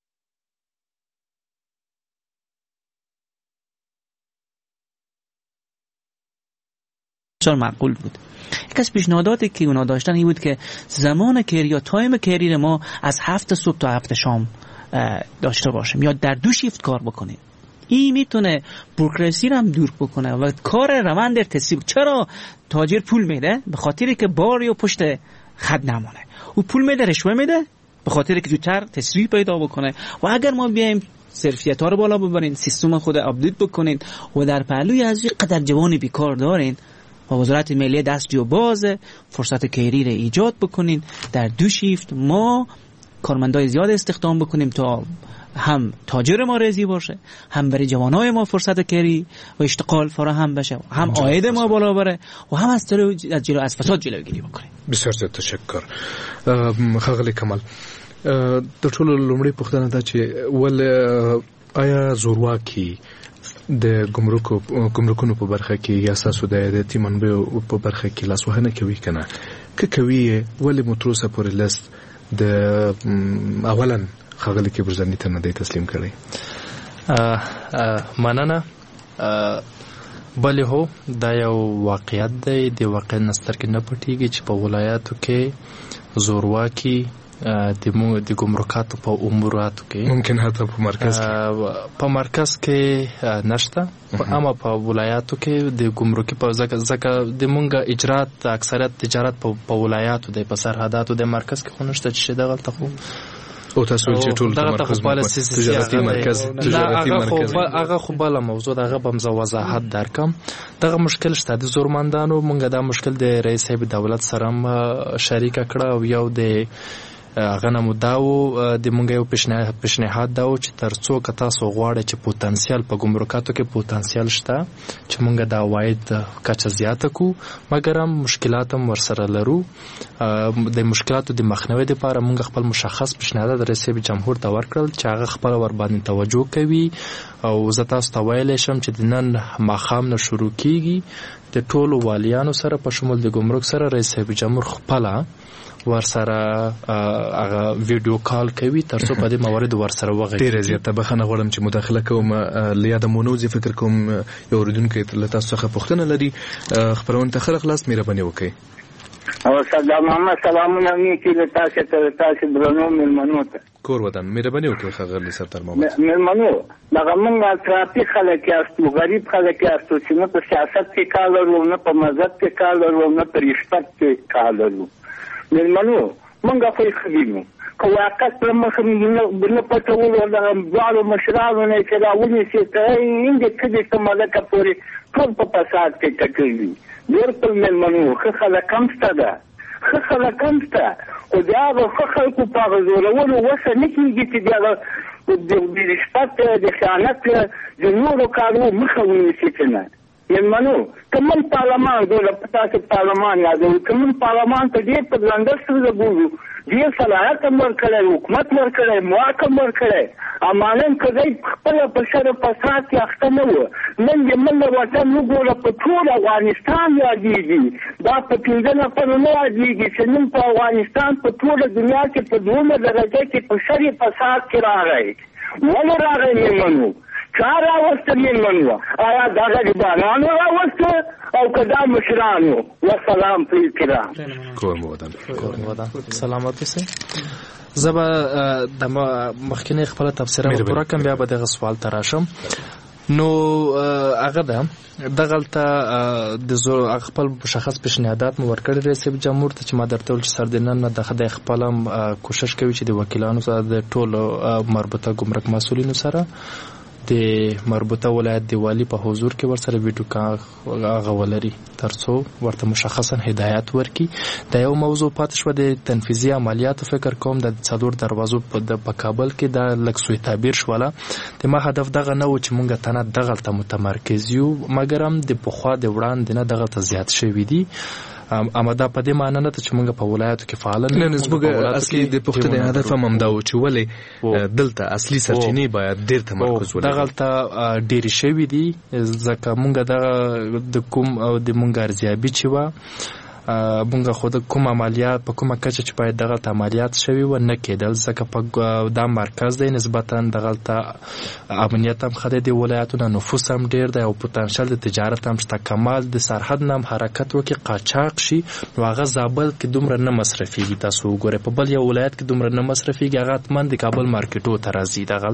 معقول بود. یک از پیشنهاداتی که اونا داشتن این بود که زمان کری یا تایم کری ما از هفت صبح تا هفت شام داشته باشیم یا در دو شیفت کار بکنیم. این میتونه بوروکراسی رو هم دور بکنه و کار روند تسهیل. چرا تاجر پول میده؟ به خاطری که باری و پشت خط نمونه. او پول میده، رشوه میده به خاطر که زودتر تسریع پیدا بکنه. و اگر ما بیایم ظرفیت ها رو بالا ببرین، سیستم خود آپدیت بکنین و در پهلوی از این قدر جوان بیکار دارین و وزارت مالیه دست جو بازه، فرصت کیری رو ایجاد بکنین، در دو شیفت ما کارمندای زیاد استخدام بکنیم تا هم تاجر ما راضی باشه، هم برای جوانای ما فرصت کاری و اشتغال فراهم بشه، هم عاید ما بالا بره و هم از جلو از فساد جلوگیری بکنیم. بسیار زیاد تشکر. ښاغلی کمال، د ټولو لومړی پوښتنه ده چې ول آیا زورواکي د ګمرکو ګمرکونو په برخه کې یا اساسو د عایداتي منابعو په برخه کې لاسوهنه کوي کنه که کوي ولې مو تر اوسه پورې لست د اولا ښاغلي کبرزني ته نه دی تسلیم کړی؟ مننه. بلې هو دا یو واقعیت دی، د واقعیت نه سترګې نه پټېږي چې په ولایاتو کې زورواکي د مو د ګمرکاتو په اموراتو کې ممکن حتی په مرکز کې په مرکز کې نشته، اما په ولایاتو کې د ګمرکي په ځکه د مونږه اجرات اکثریت تجارت په ولایاتو دی، په سرحداتو د مرکز کې خو نشته چې دغلته خو او تاسو چې ټول تمرکز په تجارتي مرکز تجارتي مرکز هغه خو بل موضوع دغه بمزه وضاحت درکم. دغه مشکل شته د زورمندانو، مونږه دا مشکل د رئیس هیئت دولت سره شریک کړه او یو د هغه نه مداو د مونږ یو پیشنهاد دا و چې تر څو که تاسو غواړئ چې پوتنسیال په ګمرکاتو کې پوتنسیال شته چې مونږ د عواید کچه زیاته کو، مګر هم مشکلات هم ورسره لرو. د مشکلاتو د مخنیوي لپاره مونږ خپل مشخص پیشنهاد د رئیس جمهور ته ورکړل چې هغه خپل ور باندې توجه کوي او زه تاسو ته ویلی شم چې د نن ماښام نه شروع کیږي د ټولو والیانو سره په شمول د ګمرک سره رئیس جمهور خپله ورسره هغه ویډیو کال کوي تر څو په دې موارد ورسره وغږیږي. ډېره زیاته بخښنه غواړم چې مداخله کوم له یاده مونوزي، فکر کوم یو اورېدونکی له تاسو څخه پوښتنه لري. خپرونه ته ښه خلاص مهرباني وکړئ. او سلام محمد سلامونه نیکی له تاسو ته تاسو درنو مېلمنو ته کور ودان مهرباني وکړئ ښاغلی سردار محمد. مېلمنو دغه موږ ترافیک خلک یاستو، غریب خلک یاستو چې نه په سیاست کې کار لرو، نه په مذهب کې کار لرو، نه په رشوت کې کار لرو. مېلمنو مونږ خو یې خبرو که واقعیت پر مخ نه پټولو دغه دواړو مشرانو نه چې راونیسي ته اینده کلي ته ملکه پورې ټول په فساد کې ټکړي دي. ډېر په مېلمنو ښه خلک هم شته ده، ښه خلک هم شته، خو د هغه ښه خلکو په هغه زورولو وسه نه کېږي چې د هغه د رشوت د خیانت د نورو کارونو مخه ونیسي که نه مېلمنو که موږ پارلمان ډوله په تاسو پارلمان یادوو که موږ پارلمان ته ډېر په ځانګړ سترګه ګورو ډېر صلاحیت هم ورکړی حکومت ورکړی واک هم ورکړی امانن که دی خپله په شر فساد کې اخته نه وه نن د موږ وطن وګوره په ټول افغانستان یادېږي دا په پنځه نفرو نه یادېږي چې نن په افغانستان په ټوله دنیا کې په دویمه درجه کې په شر فساد کې راغی ولې راغی مېلمنو چا راوسته مېلمنو آیا دا غریبانانو راوسته او که دا مشرانو وسلام پلیز کرام کور مودن سلامتی سي زه به د مخکینی خپله تبصره پوره کړم بیا به دغه سوال ته راشم نو هغه ده دغلته د زور خپل مشخص پیشنهادات مو ورکړي رئیس جمهور ته چې ما درته ویل چې سر د نن د خدای خپل کوشش کوي چې د وکیلانو سره د ټولو مربوطه ګمرک مسؤلینو سره د مربوطه ولایت د والی په حضور کې ورسره ویډیو کا غولري ترڅو ورته مشخصا هدایت ورکي د یو موضوع پاتې شو د تنفیذي عملیاتو فکر کوم د څلور دروازو په کابل کې د لکسوي تعبیر شوله د ما هدف دغه نه و چې مونږ تنه دغه ته متمرکز یو مګر هم د پخوا د وړاندې نه دغه ته زیات شوی دي اما دا په دې معنی نه ته چې موږ په ولایتو کې فعال نه نه زموږ اصلي د پښتني هدف هم دا و چې ولې دلته اصلي سرچینې باید ډېر تمرکز ولري دغه ته ډېر شوی دي ځکه موږ د د کوم او د موږ ارزیابي چې و مونږ خود کوم عملیات په کومه کچه چې باید دغه عملیات شوی و نه کېدل ځکه په دا مرکز دی نسبتا دغه امنیت هم خدای دی ولایتونه نفوس هم ډیر دی او پوتنشل د تجارت هم شته کمال د سرحد نام حرکت وکي قاچاق شي نو هغه زابل کې دومره نه مصرفيږي تاسو وګورئ په بل یو ولایت کې دومره نه مصرفيږي هغه اتمن د کابل مارکیټو ته راځي دغه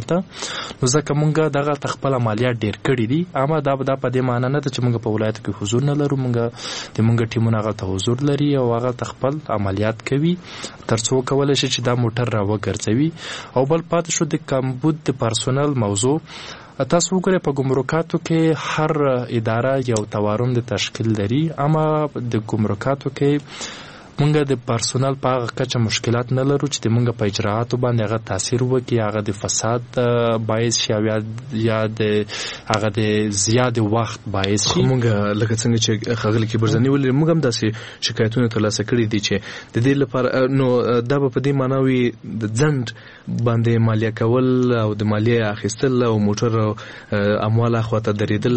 نو ځکه مونږ دغه خپل عملیات ډیر کړی دي اما دا په دې معنی نه چې مونږ په ولایت کې حضور نه لرو مونږ د مونږ ټیمونه هغه ته حضور لري او هغه خپل عملیات کوي ترڅو کولای شي چې دا موټر را وګرځوي او بل پات شو د کمبود د پرسونل موضوع تاسو وګورئ په ګمرکاتو کې هر اداره یو توارم د تشکیل لري اما د ګمرکاتو کې مونږ د پرسونل په هغه کچه مشکلات نه لرو چې د مونږ په اجراعاتو باندې هغه تاثیر وکړي هغه د فساد باعث شي یا د هغه د زیات وخت باعث شي مونږ لکه څنګه چې خغل کې برزنی ولې مونږ هم داسې شکایتونه ترلاسه کړي دي چې د دې لپاره نو دا په دې معنی د ځند باندې مالیه کول او د مالیه اخیستل او موټر اموال اخواته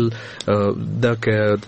درېدل دا که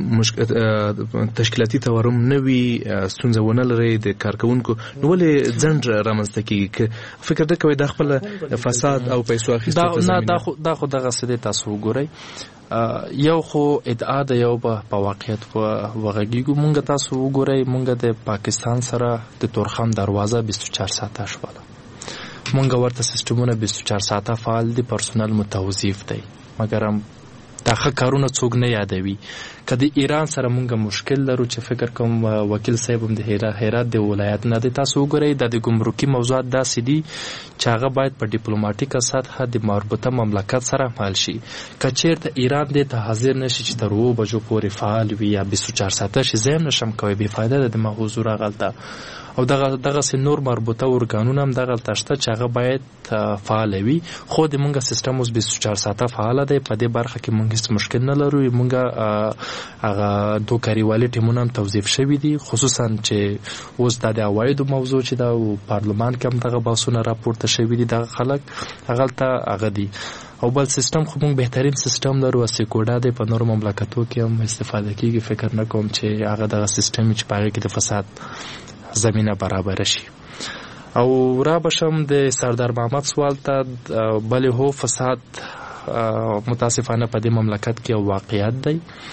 تشکیلاتي تورم نوي ستونزه ونه لري د کارکونکو نو ولې ځند رامنځته کیږي فکر دا کوي د خپل فساد او پیسو اخیستل دا دا خو دا خو دغه څه تاسو وګورئ یو خو ادعا د یو په واقعیت وغږیږو مونږ تاسو وګورئ مونږ د پاکستان سره د تورخم دروازه بیست و چهار ساعته شوله مونږ ورته سیستمونه بیست و چهار ساعته فعال دي پرسونل متوظیف دی مګر هم دا ښه کارونه څوک نه یادوي که د ایران سره مونږ مشکل لرو چې فکر کوم وکیل صاحب هم د هرات د ولایت نه دی تاسو وګورئ د ګمرکي موضوعات داسې دي چې هغه باید په ډیپلوماټیکه سطحه د مربوطه مملکت سره حل شي که چېرته ایران دې ته حاضر نشي چې تر اووه بجو پورې فعال وي یا بیست و چهار ساعته شي زه هم نشم کوی بېفایده ده د ما حضور هغلته او دغه دغه نور مربوطه ارګانونه هم دغه تشته چې هغه باید فعال وي خو د مونږه سیستم اوس بیست و چهار ساعته فعال دی په دې برخه کې مونږ هیڅ مشکل نه لرو مونږه هغه دوه کاریوالي ټیمونه هم توظیف شوي دي خصوصا چې اوس د عوایدو موضوع چې دا پارلمان کې هم دغه بحثونه راپورته شوي دي دغه خلک هغلته هغه دي او بل سیستم خو مونږ بهترین سیستم لرو سیکوډا دی په نورو مملکتو کې هم استفاده کیږي فکر نه کوم چې هغه دغه سیستم چې په هغې کې د فساد زمینه برابر شي او را بشم د سردار محمد سوال ته بلې هو فساد متاسفانه په دې مملکت کې واقعیت دی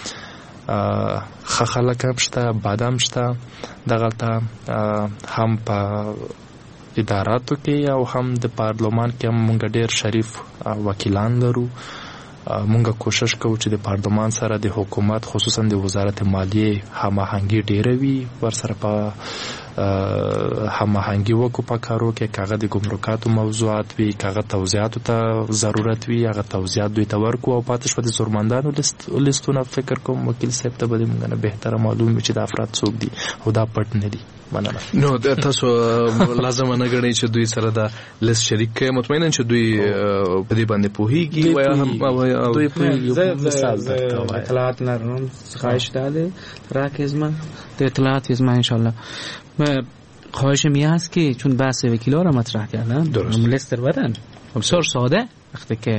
ښه خلک هم شته بد هم شته دغلته هم په اداراتو کې او هم د پارلمان کې هم مونږ ډېر شریف وکیلان لرو مونږ کوشش کوو چې د پارلمان سره د حکومت خصوصا د وزارت مالیې هماهنګي ډېره وي ورسره په هماهنګي وکړو په کارو کې، کاغه د ګمرکاتو موضوعات وي، کاغه توضیحاتو ته ضرورت وي، هغه توضیحات دوی ته ورکو او پاتې شو د زورمندانو لیست لیستونه فکر کوم وکیل صاحب ته به موږ نه بهتره معلوم وي چې د افراد څوک دي او دا پټ نه دي. مننه. نو تاسو لازم نه غواړئ چې دوی سره دا لیست شریک کړئ، مطمئنا چې دوی په دې باندې پوهیږي و یا هم دوی پوهیږي. مثال درته اطلاعات لرم، خواهش داده راکز من در اطلاعات از من انشالله. خواهشم این هست که چون بحث وکیلا را مطرح کردن لیستر بدن بسیار ساده، وقتی که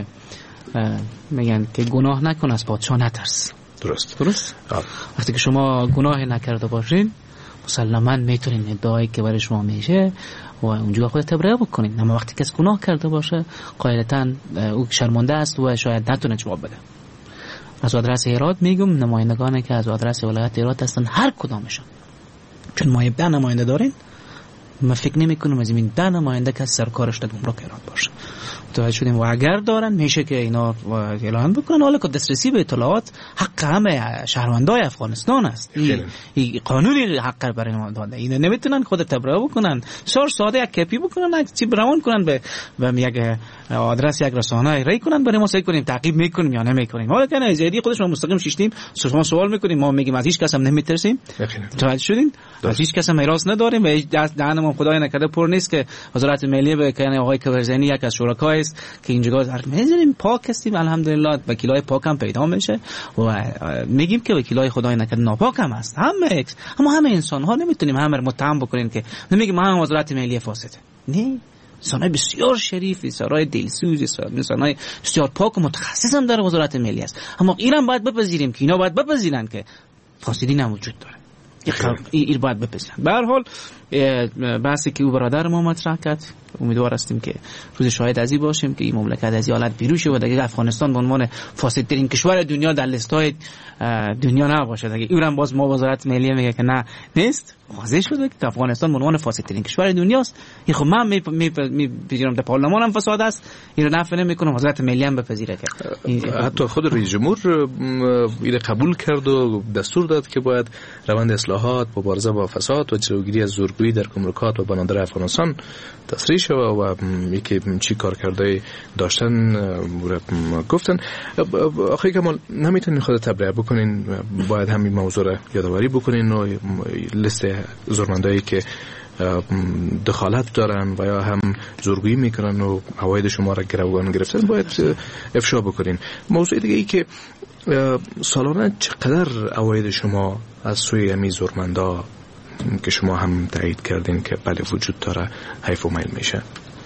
میگن که گناه نکن از پادشاه نترس. درست درست وقتی که شما گناه نکرده باشین مسلماً میتونین ادعایی که برای شما میشه و اونجا خودت تبرئه بکنین، اما وقتی کس گناه کرده باشه قاعدتاً او شرمنده است و شاید نتونه جواب بده. از آدرس هرات میگم نمایندگانی که از آدرس ولایت هرات هستن هر کدامشون، چون ما ده نماینده داریم، ما فکر نمی کنم از این ده نماینده که سرکارش در گمرک هرات باشه. متوجه شدیم و اگر دارن میشه که اینا اعلام بکنن. حالا که دسترسی به اطلاعات حق همه شهروندای افغانستان است، این قانونی حق برای ما داده. اینا نمیتونن خود تبرئه بکنن، سر ساده یک کپی بکنن، یک چیپ روان کنن به و یک آدرس یک رسانه ری کنن، برای ما سعی کنیم تعقیب میکنیم یا نمیکنیم. حالا که زیادی خودش ما مستقیم شیشتیم، شما سوال میکنیم، ما میگیم از هیچ کس هم نمیترسیم. متوجه شدین؟ از هیچ کس هم میراث نداریم و دهن ما خدای نکرده پر نیست که وزارت مالیه به کنه آقای کورزنی یک از شرکای است که اینجا میذاریم پاک هستیم. الحمدلله وکیلای پاک هم پیدا میشه و میگیم که وکیلای خدای نکرده ناپاک هم هست. همه اما همه انسان ها نمیتونیم همه متهم بکنیم که نمیگیم هم وزارت مالیه فاسده. نه، انسانای بسیار شریف، انسانای دلسوز، انسانای بسیار پاک و متخصص هم در وزارت مالیه است. اما ایران باید بپذیریم که اینا باید بپذیرن که فاسدی نموجود داره. این باید بپذیرن. به هر حال بحثی که او برادر ما مطرح کرد، امیدوار هستیم که روز شاهد ازی باشیم که این مملکت از این حالت بیرون شه و دیگه افغانستان به عنوان فاسدترین کشور دنیا در لیست‌های دنیا نباشه. دیگه ایران باز ما وزارت مالیه میگه که نه نیست، واضح شده که افغانستان به عنوان فاسدترین کشور دنیاست. این خب من میپذیرم در پارلمان هم فساد است، این رو نفی نمیکنم، وزارت مالیه هم بپذیره که حتی خود رئیس جمهور این قبول کرد و دستور داد که باید روند اصلاحات، مبارزه با فساد و جلوگیری از زورگویی در گمرکات و بنادر افغانستان تسریع شد و یکی چی کارکردهای داشتن گفتن. آخه کمال نمیتونین خود تبرئه بکنین، باید همین موضوع را یادآوری بکنین و لیست زورمندایی که دخالت دارن و یا هم زورگویی میکنن و عواید شما را گروگان گرفتن باید افشا بکنین. موضوع دیگه ای که سالانه چقدر عواید شما از سوی امی زورمندا که شما هم تایید کردین که بله وجود داره حیف و میل میشه؟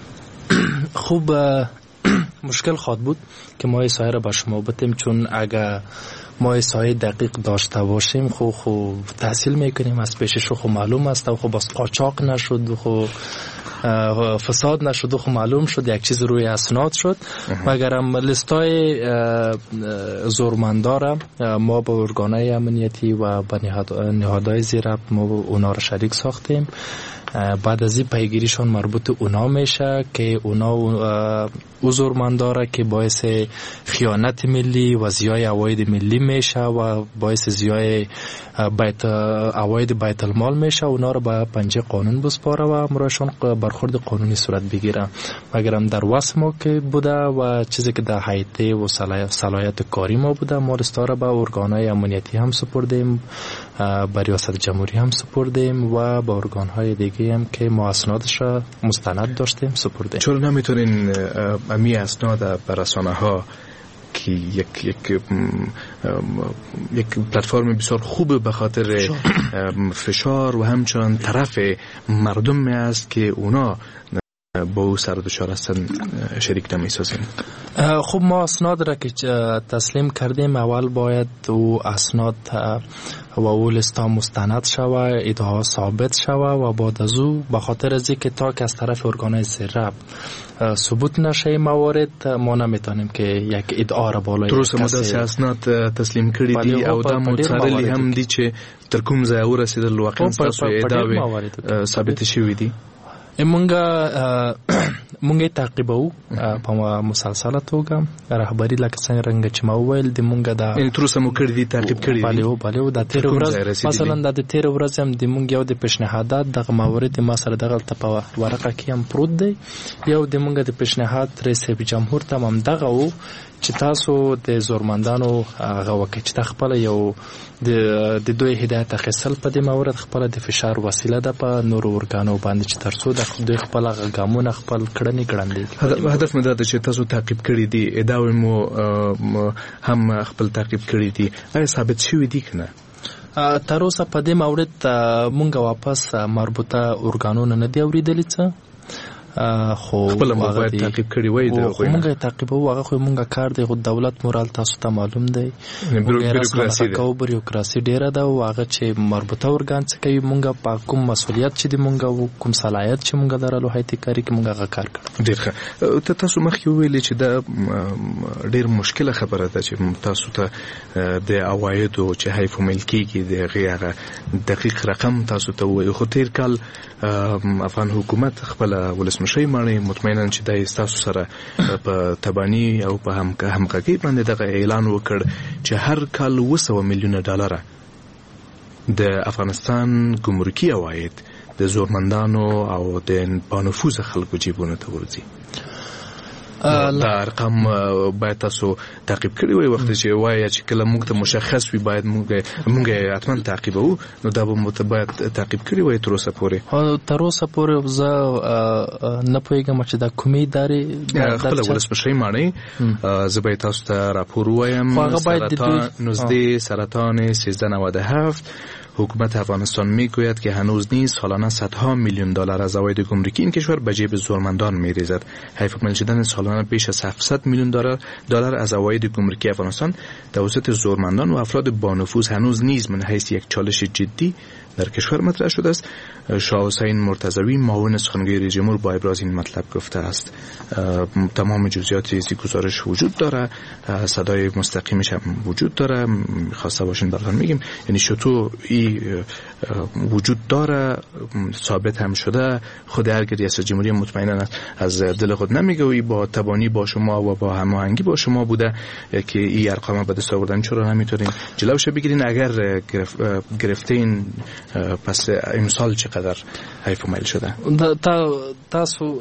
خوب مشکل خواهد بود که ما ایسای را به شما بتیم، چون اگر ما ایسای دقیق داشته باشیم خو خو تحصیل میکنیم از پیشش خو معلوم است و خو بس قاچاق نشد و خو فساد نشد و خو معلوم شد یک چیز روی اسناد شد. مگر هم لیستای زورمندار ما با ارگانهای امنیتی و با نهادهای زیر ما اونا را شریک ساختیم. بعد از این پیگیریشان مربوط اونا میشه که اونا او زورمنداره که باعث خیانت ملی و زیای عواید ملی میشه و باعث زیای بیت عواید بیت المال میشه. اونا رو به پنجه قانون بسپاره و امرایشان برخورد قانونی صورت بگیره. مگرم در وصف ما که بوده و چیزی که در حیطه و صلاحیت کاری ما بوده، ما رستاره به ارگانهای امنیتی هم سپردیم، به ریاست جمهوری هم سپردیم و به ارگانهای دیگه هم که ما اسنادش را مستند داشتیم سپردیم. چرا نمیتونین امی اسناد بر رسانه ها که یک یک یک پلتفرم بسیار خوب به خاطر فشار و همچنان طرف مردم است که اونا با او سر دچار هستن شریک نمی‌سازیم؟ خب ما اسناد را که تسلیم کردیم، اول باید او اسناد و او لیستا مستند شوه، ادعا ثابت شوه و بعد از او به خاطر از اینکه تا که از طرف ارگانهای زیر ثبوت نشه موارد، ما نمیتونیم که یک ادعا را بالای درست مدرسه اسناد تسلیم کردی دی او دا متعرلی هم دی چه تر کوم ځای ورسېدل واقعا تاسو ادعا ثابت شوی دی؟ مونږه مونږه تعقیبو په مسلسله توګه رهبری لکه څنګه رنګ چې ما وویل د مونږه دا ان تر اوسه مو کړی دي تعقیب کړی دي بالیو بالیو د تیر ورځ مثلا د تیر ورځ هم د مونږ یو د پیشنهادات د موارد ما سره دغه په ورقه کې هم پروت دی یو د مونږه د پیشنهاد رئیس جمهور ته هم دغه وو چې تاسو د زورمندانو هغه وکړي چې خپل یو د د دوی هدایت اخیستل په دې مورد خپل د فشار وسیله ده په نور ورګانو باندې چې ترڅو د دوی خپل غامونه خپل کړنې کړندې هدف مې دا چې تاسو تعقیب کړی دي ادعا مو هم خپل تعقیب کړی دي آیا ثابت شوی دي کنه تر اوسه په دې مورد مونږ واپس مربوطه ورګانونو نه دی اوریدلې څه خو خپل موبایل تعقیب کړی وای دا خو موږ تعقیب وغه خو موږ کار دی خو دولت مورال تاسو ته معلوم دی بیروکراسي ده او بیروکراسي ډیره ده او هغه چې مربوطه ورګان څخه کوي موږ په کوم مسولیت چې دی موږ کوم صلاحیت چې موږ درلو هیته کاری کې موږ هغه کار کړ ډیر ښه ته تاسو مخکې ویلې چې دا ډیر مشکله خبره ده چې تاسو ته د عوایدو چې حیف ملکیږي د غیره دقیق رقم تاسو ته وایي خو تیر کال افغان حکومت خپل ولسمشي مانی مطمئنن چې د تاسو سره په تبانی او په همغږي باندې دغه اعلان وکړ چې هر کال وسو میلیونه ډالر د افغانستان ګمرکي عواید د زورمندانو او د بانفوذ خلکو جیبونو ته ورځي دا ارقام باید تاسو تعقیب کړی وي وخت چې وایي چې کله موږ ته مشخص وي باید موږ موږ حتما تعقیبو نو دا به موږ باید تعقیب کړی وي تر اوسه پورې تر اوسه پورې زه نه پوهیږم چې دا کومې ادارې خپل ولسمشي مانی زه به تاسو ته راپور وایم سرطان نزدې سرطان سیزده نود و هفت حکومت افغانستان میگوید که هنوز نیز سالانه صدها میلیون دلار از عواید گمرکی این کشور به جیب زورمندان میریزد. حیف مل شدن سالانه بیش از هفتصد میلیون دلار دلار از عواید گمرکی افغانستان توسط زورمندان و افراد بانفوذ هنوز نیز من حیث یک چالش جدی در کشور مطرح شده است. شاه حسین مرتضوی معاون سخنگوی رئیس جمهور با ابراز این مطلب گفته است. تمام جزئیات این گزارش وجود داره، صدای مستقیمش هم وجود داره، خواسته باشین براتون میگیم. یعنی شتو این وجود داره، ثابت هم شده. خود هر کی رئیس جمهوری مطمئنا از دل خود نمیگه و این با تبانی با شما و با هماهنگی با شما بوده که این ارقام به دست آوردن. چرا نمیتونین جلوش بگیرین؟ اگر گرفتین پس امسال چقدر حیف مایل شده؟ تا تاسو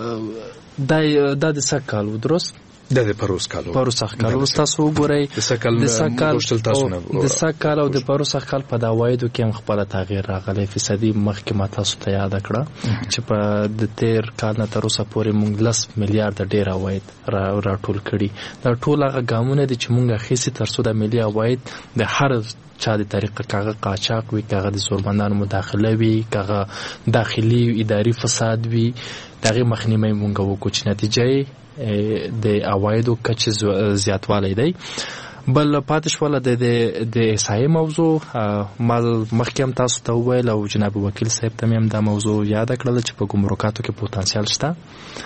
دای داد سکالو درست؟ د پروس کالو پروس کالو تاسو ګورئ د سکل د سکل د سکل او د پروس کال په داوایدو کې هم خپل تغییر راغلی فیصدي مخکمه تاسو ته یاد کړه چې په د تیر کال نه تر اوسه پورې موږ لس میلیارډ ډیر عواید را راټول کړي. دا ټول هغه ګامونه دي چې موږ خېسي تر څو د ملي عواید د هر چا د طریقه کاغه قاچاق وي، کاغه د زورمندانو مداخله وي، کاغه داخلي اداري فساد وي، دغه مخنیمه مونږ وکړو چې نتیجه د عوایدو کچه زیاتوالی دی. بل پاتش ولا د د احصایې موضوع مال مخکې تاسو ته ویل او جناب وکیل صاحب ته هم دا موضوع یاد کړل چې په ګمرکاتو کې پوتانسیال شته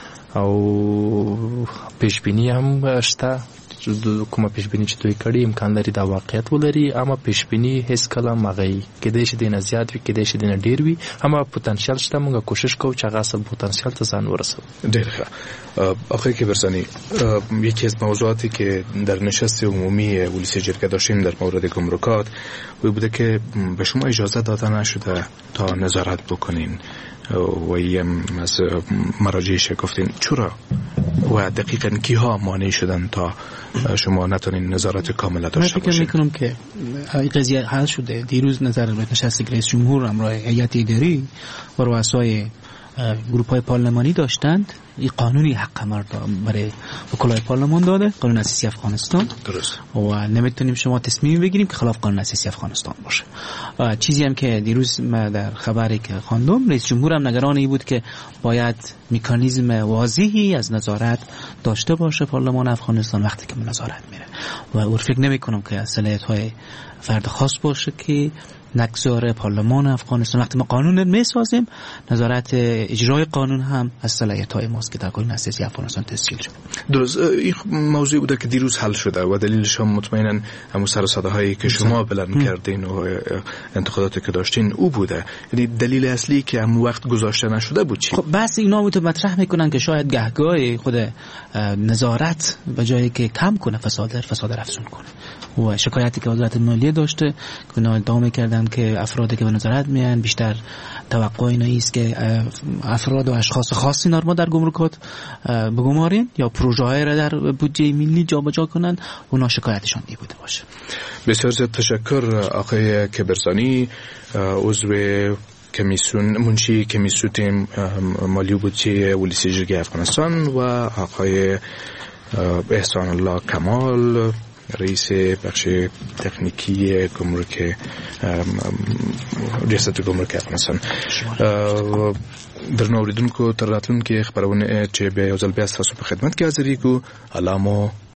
او پیشبینی هم شته. کومه پیشبینی چې دوی کړي امکان لري دا واقعیت ولري، اما پیشبینی هیڅ کله مغی کېدای شي د نه زیات وي، کېدای شي د نه ډیر وي، اما پوتانسیال شته. موږ کوشش کوو چې هغه اصل پوتانسیال ته ځان ورسوو. ډیر ښه. آقای کیبرسانی، یکی از موضوعاتی که در نشست عمومی ولسی جرگه داشتیم در مورد گمرکات بوده که به شما اجازه داده نشده تا نظارت بکنین و یم از مراجعش گفتین. چرا و دقیقاً کیها مانع شدن تا شما نتونین نظارت کامل داشته باشین؟ من فکر میکنم که این قضیه حل شده. دیروز نظر نشست رئیس جمهور همراه هیئت اداری و رؤسای گروپ های پارلمانی داشتند. این قانونی حق امر برای وکلای پارلمان داده، قانون اساسی افغانستان. درست. و نمیتونیم شما تصمیم بگیریم که خلاف قانون اساسی افغانستان باشه. چیزی هم که دیروز ما در خبری که خواندم، رئیس جمهور هم نگران این بود که باید مکانیزم واضحی از نظارت داشته باشه پارلمان افغانستان وقتی که نظارت میره. و اور فکر نمیکنم که صلاحیت های فرد خاص باشه که نگذاره پارلمان افغانستان وقتی ما قانون میسازیم نظارت اجرای قانون هم از صلاحیت های ماست. است که در قانون اساسی افغانستان تسجیل شد. درست. این موضوع بوده که دیروز حل شده و دلیلش هم مطمئنا همون سر و صدا هایی که شما بلند کردین و انتقاداتی که داشتین او بوده. یعنی دلیل اصلی که هم وقت گذاشته نشده بود چی؟ خب بس اینا متو مطرح میکنن که شاید گهگاه خود نظارت به جایی که کم کنه فساد فساد افزون کنه. و شکایتی که وزارت مالیه داشته که ادعا میکردن که افرادی که به نظارت میان بیشتر توقع اینه است که افراد و اشخاص خاصی نرما در گمرکات بگمارین یا پروژه‌های را در بودجه ملی جابجا کنن، اونا شکایتشان این بوده باشه. بسیار زیاد تشکر آقای کبرزانی، عضو کمیسیون منشی کمیسیون مالی و بودجه ولسی جرگه افغانستان و آقای احسان الله کمال، رئیس بخش تکنیکی گمرک ریاست گمرک افغانستان. درنو اوریدونکو تر راتلونکي خبرونه چې به یو ځل بیا تاسو په خدمت کې حاضرېږو. علامو